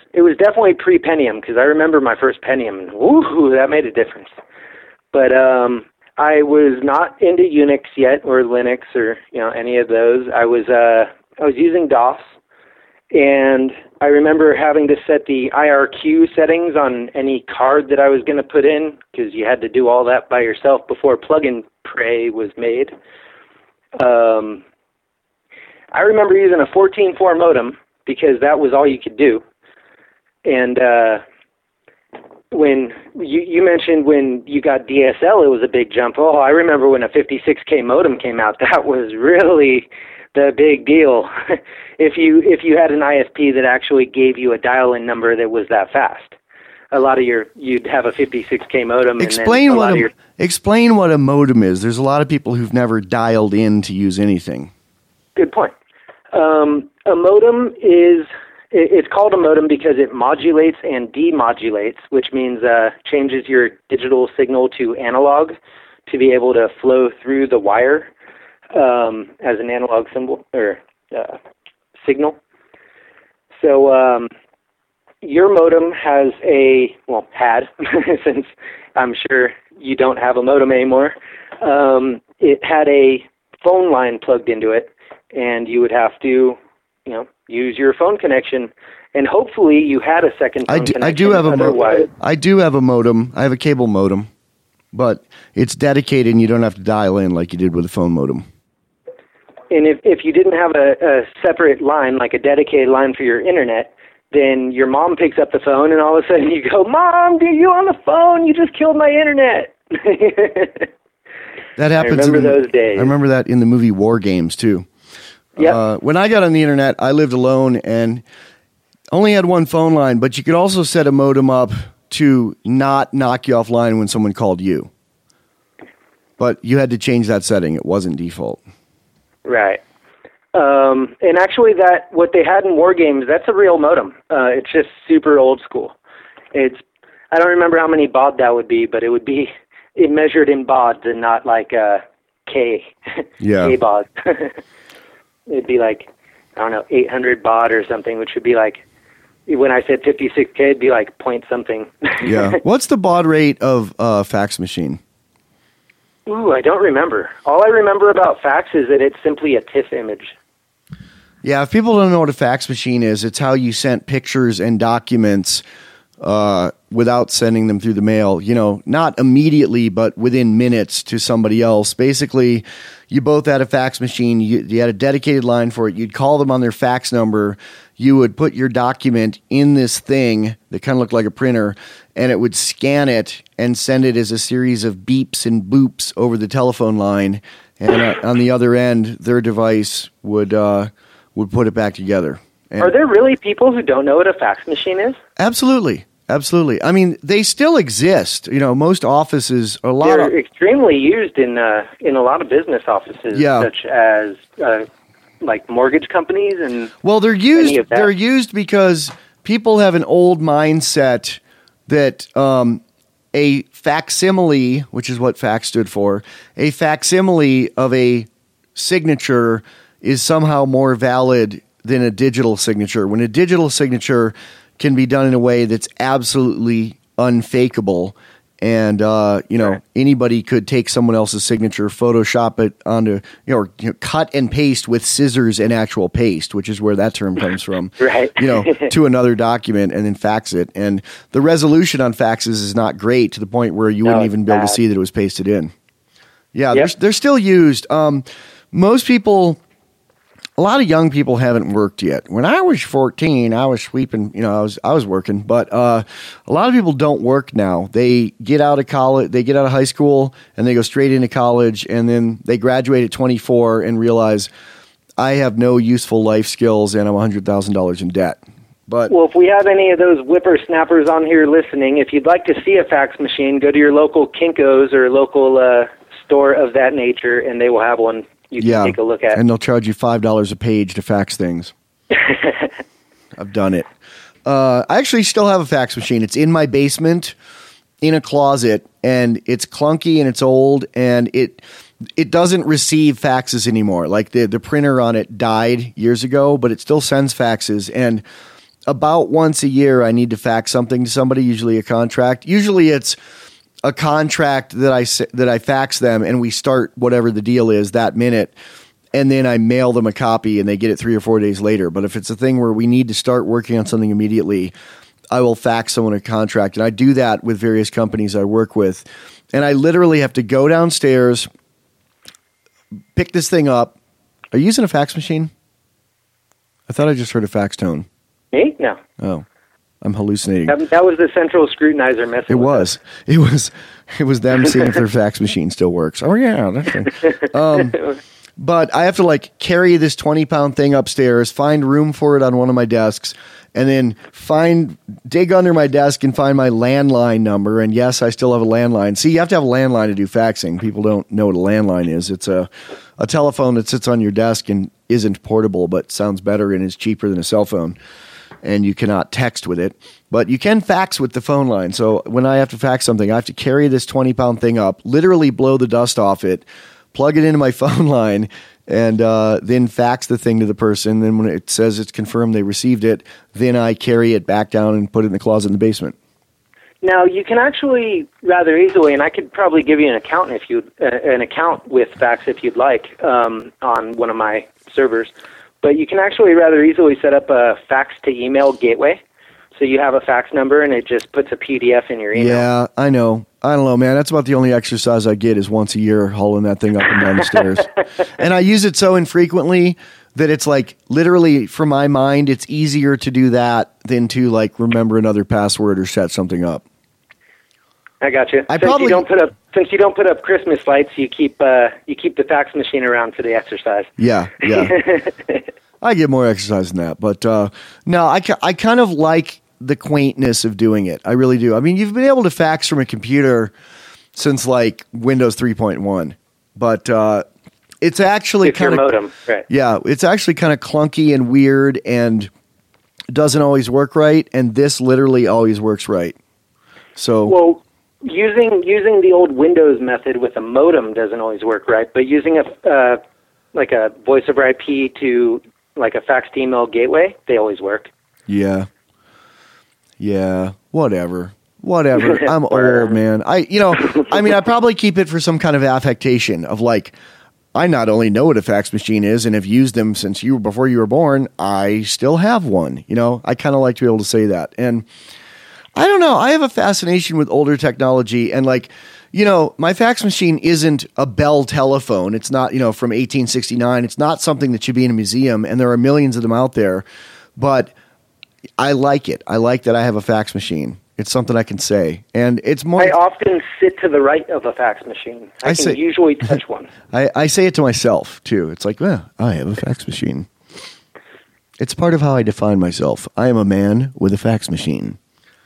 it was definitely pre-Pentium, because I remember my first Pentium, and woohoo, that made a difference. But um, I was not into Unix yet, or Linux, or you know any of those. I was uh, I was using DOS, and I remember having to set the I R Q settings on any card that I was going to put in, because you had to do all that by yourself before Plug-in Pray was made. Um, I remember using a fourteen four modem, because that was all you could do. And uh, when you, you mentioned when you got D S L, it was a big jump. Oh, I remember when a fifty-six K modem came out. That was really the big deal. if you if you had an I S P that actually gave you a dial-in number that was that fast. A lot of your you'd have a fifty-six K modem. Explain and then a what lot a, of your, explain what a modem is. There's a lot of people who've never dialed in to use anything. Good point. Um, a modem is, it's called a modem because it modulates and demodulates, which means uh, changes your digital signal to analog to be able to flow through the wire um, as an analog symbol or uh, signal. So um, your modem has a, well, had, since I'm sure you don't have a modem anymore, um, it had a phone line plugged into it. And you would have to, you know, use your phone connection, and hopefully you had a second phone I do, connection. I do have a modem. Otherwise, I do have a modem. I have a cable modem, but it's dedicated, and you don't have to dial in like you did with a phone modem. and if if you didn't have a, a separate line, like a dedicated line for your internet, then your mom picks up the phone, and all of a sudden you go, "Mom, dude, you on the phone? You just killed my internet." That happens. I remember in, those days. I remember that in the movie War Games too. Yep. Uh, when I got on the internet, I lived alone and only had one phone line, but you could also set a modem up to not knock you offline when someone called you. But you had to change that setting. It wasn't default. Right. Um, and actually, that what they had in War Games, that's a real modem. Uh, it's just super old school. It's I don't remember how many baud that would be, but it would be it measured in bauds and not like uh, K. Yeah. K baud. It'd be like, I don't know, eight hundred baud or something, which would be like, when I said fifty-six K, it'd be like point something. Yeah. What's the baud rate of a uh, fax machine? Ooh, I don't remember. All I remember about fax is that it's simply a TIFF image. Yeah, if people don't know what a fax machine is, it's how you sent pictures and documents uh, without sending them through the mail. You know, not immediately, but within minutes to somebody else. Basically, you both had a fax machine. You, you had a dedicated line for it. You'd call them on their fax number. You would put your document in this thing that kind of looked like a printer, and it would scan it and send it as a series of beeps and boops over the telephone line. And uh, on the other end, their device would uh, would put it back together. And Are there really people who don't know what a fax machine is? Absolutely. Absolutely. I mean, they still exist. You know, most offices, a lot They're of... extremely used in uh, in a lot of business offices, Yeah. such as uh, like mortgage companies and Well, they're any used. of that. They're used because people have an old mindset that um, a facsimile, which is what fax stood for, a facsimile of a signature is somehow more valid than a digital signature. When a digital signature can be done in a way that's absolutely unfakeable, and uh, you know, Right. anybody could take someone else's signature, Photoshop it onto, you know, or, you know, cut and paste with scissors and actual paste, which is where that term comes from. Right. You know, to another document and then fax it. And the resolution on faxes is not great, to the point where you No, wouldn't it's even be able to bad. see that it was pasted in. Yeah, Yep. they're, they're still used. Um, most people, a lot of young people haven't worked yet. When I was fourteen, I was sweeping, you know, I was I was working, but uh, a lot of people don't work now. They get out of college, they get out of high school, and they go straight into college, and then they graduate at twenty-four and realize, I have no useful life skills, and I'm one hundred thousand dollars in debt. But Well, if we have any of those whippersnappers on here listening, if you'd like to see a fax machine, go to your local Kinko's or local uh, store of that nature, and they will have one you can yeah, take a look at. and they'll charge you five dollars a page to fax things. I've done it. Uh, I actually still have a fax machine. It's in my basement, in a closet, and it's clunky and it's old, and it it doesn't receive faxes anymore. Like the the printer on it died years ago, but it still sends faxes. And about once a year I need to fax something to somebody, usually a contract. Usually it's a contract that I s- that I fax them, and we start whatever the deal is that minute, and then I mail them a copy, and they get it three or four days later. But if it's a thing where we need to start working on something immediately, I will fax someone a contract, and I do that with various companies I work with. And I literally have to go downstairs, pick this thing up. Are you using a fax machine? I thought I just heard a fax tone. Me? No. Oh, I'm hallucinating. That, that was the central scrutinizer message. It was. It was. It was them seeing if their fax machine still works. Oh yeah, that's right. Um, but I have to like carry this twenty pound thing upstairs, find room for it on one of my desks, and then find dig under my desk and find my landline number. And yes, I still have a landline. See, you have to have a landline to do faxing. People don't know what a landline is. It's a a telephone that sits on your desk and isn't portable, but sounds better and is cheaper than a cell phone. And you cannot text with it, but you can fax with the phone line. So when I have to fax something, I have to carry this twenty pound thing up, literally blow the dust off it, plug it into my phone line, and uh, then fax the thing to the person. Then when it says it's confirmed they received it, then I carry it back down and put it in the closet in the basement. Now, you can actually rather easily, and I could probably give you an account if you uh, an account with fax if you'd like um, on one of my servers. But you can actually rather easily set up a fax to email gateway. So you have a fax number and it just puts a P D F in your email. Yeah, I know. I don't know, man. That's about the only exercise I get is once a year hauling that thing up and down the stairs. And I use it so infrequently that it's like literally for my mind, it's easier to do that than to like remember another password or set something up. I got you. I since probably you don't put up since you don't put up Christmas lights, you keep uh, you keep the fax machine around for the exercise. Yeah, yeah. I get more exercise than that, but uh, no, I I kind of like the quaintness of doing it. I really do. I mean, you've been able to fax from a computer since like Windows three point one, but uh, it's actually It's your kind of modem, right? yeah, it's actually kind of clunky and weird and doesn't always work right. And this literally always works right. So Well, using using the old Windows method with a modem doesn't always work right, but using a uh, like a voice over I P to like a fax to email gateway, they always work. yeah, yeah, whatever. Whatever. I'm Whatever. old, man. I, you know, I mean, I probably keep it for some kind of affectation of like, I not only know what a fax machine is and have used them since you before you were born, I still have one. You know, I kind of like to be able to say that. And I don't know. I have a fascination with older technology, and like, you know, my fax machine isn't a Bell telephone. It's not, you know, from eighteen sixty-nine. It's not something that should be in a museum, and there are millions of them out there. But I like it. I like that I have a fax machine. It's something I can say, and it's more. I often sit to the right of a fax machine. I, I can say- usually touch one. I, I say it to myself too. It's like, well, I have a fax machine. It's part of how I define myself. I am a man with a fax machine.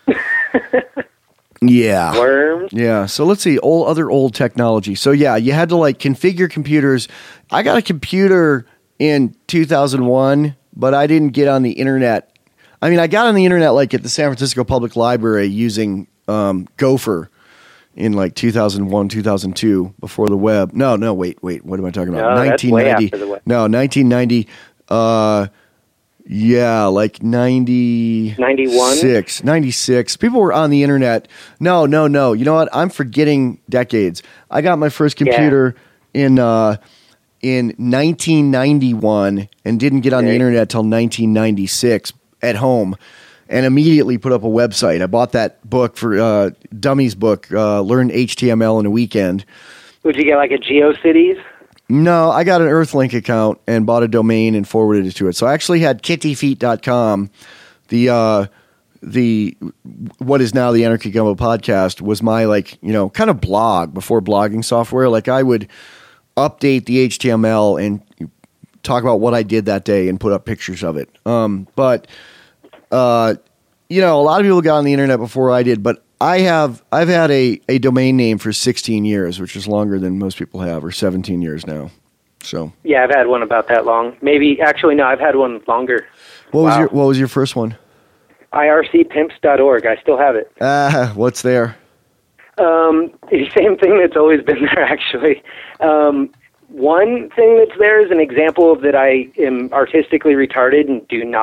Yeah. Worms. Yeah. So let's see. Old other old technology. So yeah, you had to like configure computers. I got a computer in two thousand one, but I didn't get on the internet. I mean, I got on the internet like at the San Francisco Public Library using um, Gopher in like two thousand one, two thousand two, before the web. No, no, wait, wait. What am I talking about? No, that's way after the web. No, nineteen ninety. Uh, yeah, like ninety ninety-one? six, ninety-six. People were on the internet. No, no, no. You know what? I'm forgetting decades. I got my first computer in uh, in nineteen ninety-one and didn't get on the Okay. internet till nineteen ninety-six at home, and immediately put up a website. I bought that book for uh, Dummies book, uh, Learn H T M L in a Weekend. Would you get like a GeoCities? No, I got an Earthlink account and bought a domain and forwarded it to it. So I actually had kitty feet dot com. The uh, the what is now the Anarchy Gumbo podcast was my like, you know, kind of blog before blogging software. Like I would update the H T M L and talk about what I did that day and put up pictures of it. Um, but uh, you know, a lot of people got on the internet before I did, but I have I've had a, a domain name for sixteen years, which is longer than most people have, or seventeen years now. So Yeah, I've had one about that long. Maybe, actually, no, I've had one longer. what was Wow. your what was your first one? I R C pimps dot org. I still have it. Ah, what's there? Um, the same thing that's always been there, actually. Um, one thing that's there is an example that I am artistically retarded and do not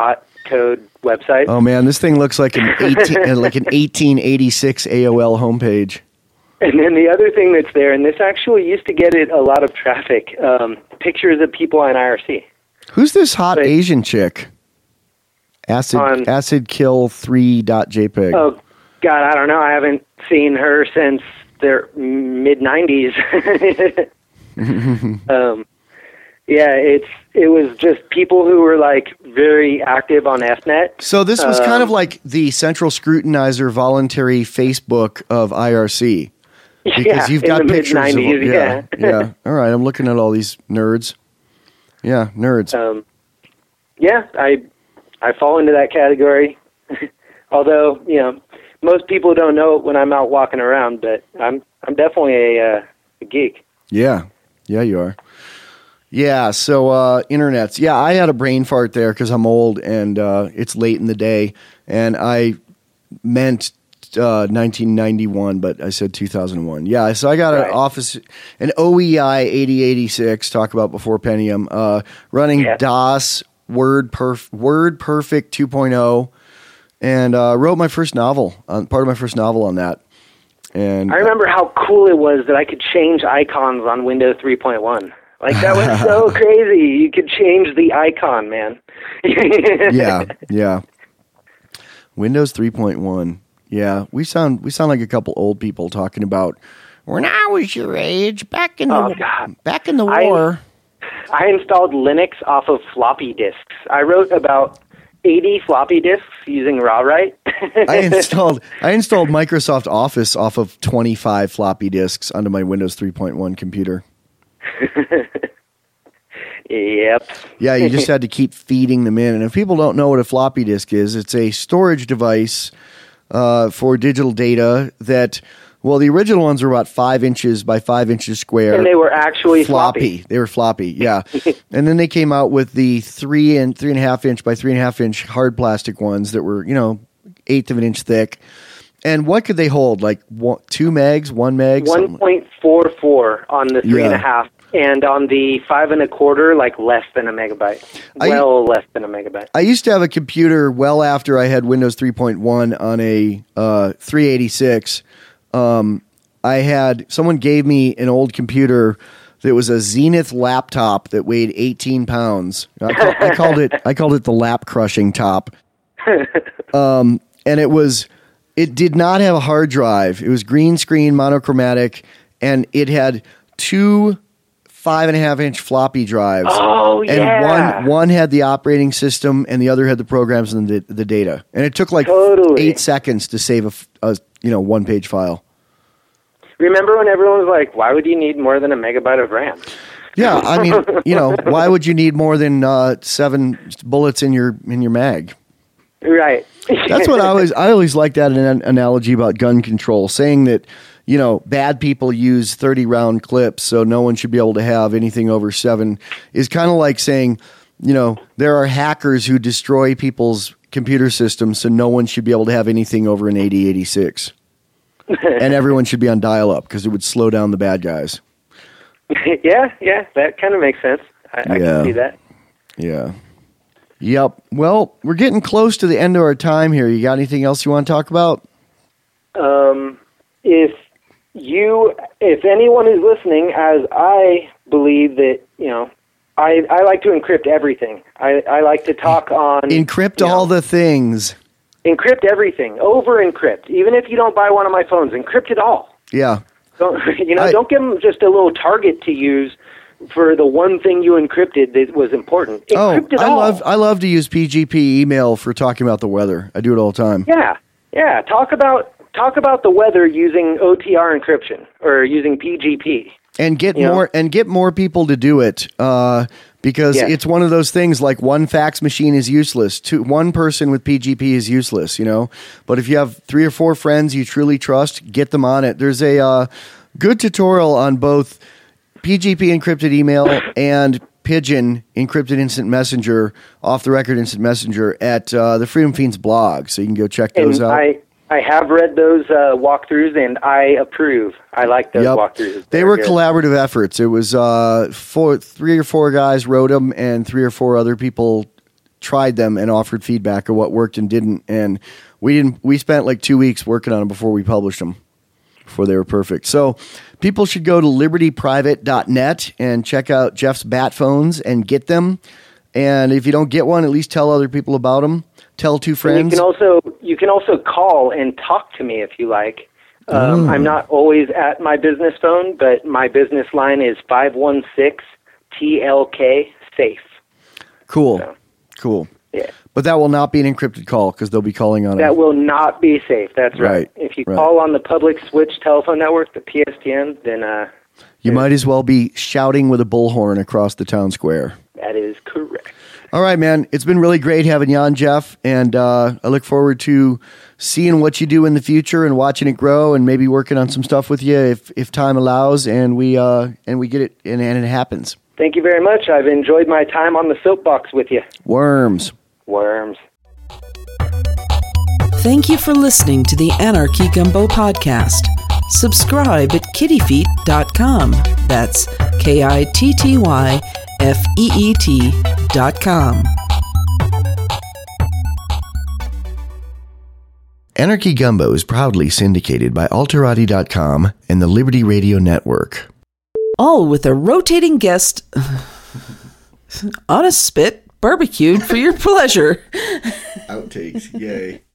code website. Oh man, this thing looks like an eighteen, like an eighteen eighty-six A O L homepage. And then the other thing that's there, and this actually used to get it a lot of traffic, um, pictures of people on I R C. Who's this hot But- Asian chick? Acid On- acid kill three dot jpeg. Oh, God, I don't know. I haven't seen her since the mid nineties. um, yeah, it's it was just people who were like very active on F net. So this was Um, kind of like the central scrutinizer voluntary Facebook of I R C. Because yeah, you've in got the pictures of mid-nineties, yeah, yeah. yeah. All right, I'm looking at all these nerds. Yeah, nerds. Um, yeah, I I fall into that category. Although, you know, most people don't know it when I'm out walking around, but I'm I'm definitely a, uh, a geek. Yeah, yeah, you are. Yeah, so uh, internets. Yeah, I had a brain fart there because I'm old and uh, it's late in the day, and I meant uh, nineteen ninety-one, but I said two thousand one. Yeah, so I got Right. an Office, an O E I eighty eighty-six. Talk about before Pentium, uh, running Yeah. DOS, Word Perf, Word Perfect two point oh, and uh, wrote my first novel, on, part of my first novel on that. And I remember how cool it was that I could change icons on Windows three point one. Like, that was so crazy. You could change the icon, man. yeah, yeah. Windows three point one. Yeah, we sound we sound like a couple old people talking about when I was your age back in the Oh, God. back in the I- war. I installed Linux off of floppy disks. I wrote about eighty floppy disks using RawWrite. I installed I installed Microsoft Office off of twenty-five floppy disks onto my Windows three point one computer. Yep. Yeah, you just had to keep feeding them in. And if people don't know what a floppy disk is, it's a storage device uh, for digital data that, well, the original ones were about five inches by five inches square. And they were actually floppy. floppy. They were floppy, yeah. And then they came out with the three and three and a half inch by three and a half inch hard plastic ones that were, you know, eighth of an inch thick. And what could they hold? Like one, two megs, one meg? one something- point four four on the three and a Yeah. half, and on the five and a quarter, like less than a megabyte. I- Well, less than a megabyte. I used to have a computer well after I had Windows three point one on a uh, three eighty-six. Um, I had someone gave me an old computer that was a Zenith laptop that weighed eighteen pounds. I, call, I called it I called it the lap crushing top. Um, and it was it did not have a hard drive. It was green screen, monochromatic, and it had two five and a half inch floppy drives. Oh, and yeah. one one had the operating system, and the other had the programs and the, the data. And it took like Totally. eight seconds to save a, f- a, you know one page file. Remember when everyone was like, why would you need more than a megabyte of RAM? Yeah, I mean, you know, why would you need more than uh, seven bullets in your in your mag? Right. That's what I always I always like that an- analogy about gun control, saying that, you know, bad people use thirty round clips, so no one should be able to have anything over seven, is kind of like saying, you know, there are hackers who destroy people's computer systems, so no one should be able to have anything over an eighty eighty-six. And everyone should be on dial-up because it would slow down the bad guys. yeah, yeah, that kind of makes sense. I, I Yeah. can see that. Yeah. Yep. Well, we're getting close to the end of our time here. You got anything else you want to talk about? Um, if you, if anyone is listening, as I believe that, you know, I, I like to encrypt everything. I, I like to talk on Encrypt you know, all the things. encrypt everything, over encrypt. Even if you don't buy one of my phones, encrypt it all. Yeah. Don't, you know, I- don't give them just a little target to use for the one thing you encrypted that was important. Oh, Encrypt it I all. love I love to use P G P email for talking about the weather. I do it all the time. Yeah, yeah. Talk about talk about the weather using O T R encryption or using P G P. And get You know? more and get more people to do it uh, because Yeah. it's one of those things like one fax machine is useless. Two, one person with P G P is useless, you know. But if you have three or four friends you truly trust, get them on it. There's a uh, good tutorial on both P G P encrypted email and Pigeon encrypted instant messenger, off the record instant messenger at uh, the Freedom Fiends blog, so you can go check those And out. I I have read those uh, walkthroughs and I approve. I like those Yep. walkthroughs. They They're were good. collaborative efforts. It was uh, four, three or four guys wrote them, and three or four other people tried them and offered feedback of what worked and didn't. And we didn't. We spent like two weeks working on them before we published them, before they were perfect. So people should go to liberty private dot net and check out Jeff's bat phones and get them. And if you don't get one, at least tell other people about them. Tell two friends. And you can also you can also call and talk to me if you like. Um, Mm. I'm not always at my business phone, but my business line is five one six T L K safe. Cool. So, Cool. yeah. But that will not be an encrypted call because they'll be calling on That it. will not be safe. That's right. Right, If you right. call on the public switch telephone network, the P S T N, then uh, You might as well be shouting with a bullhorn across the town square. that is correct. All right, man. It's been really great having you on, Jeff. And uh, I look forward to seeing what you do in the future and watching it grow and maybe working on some stuff with you if, if time allows and we uh, and we get it and, and it happens. Thank you very much. I've enjoyed my time on the soapbox with you. Worms. Worms. Thank you for listening to the Anarchy Gumbo podcast. Subscribe at kitty feet dot com. That's K I T T Y F E E T dot com. Anarchy Gumbo is proudly syndicated by Alterati dot com and the Liberty Radio Network. All with a rotating guest on a spit, barbecued for your pleasure. Outtakes, yay.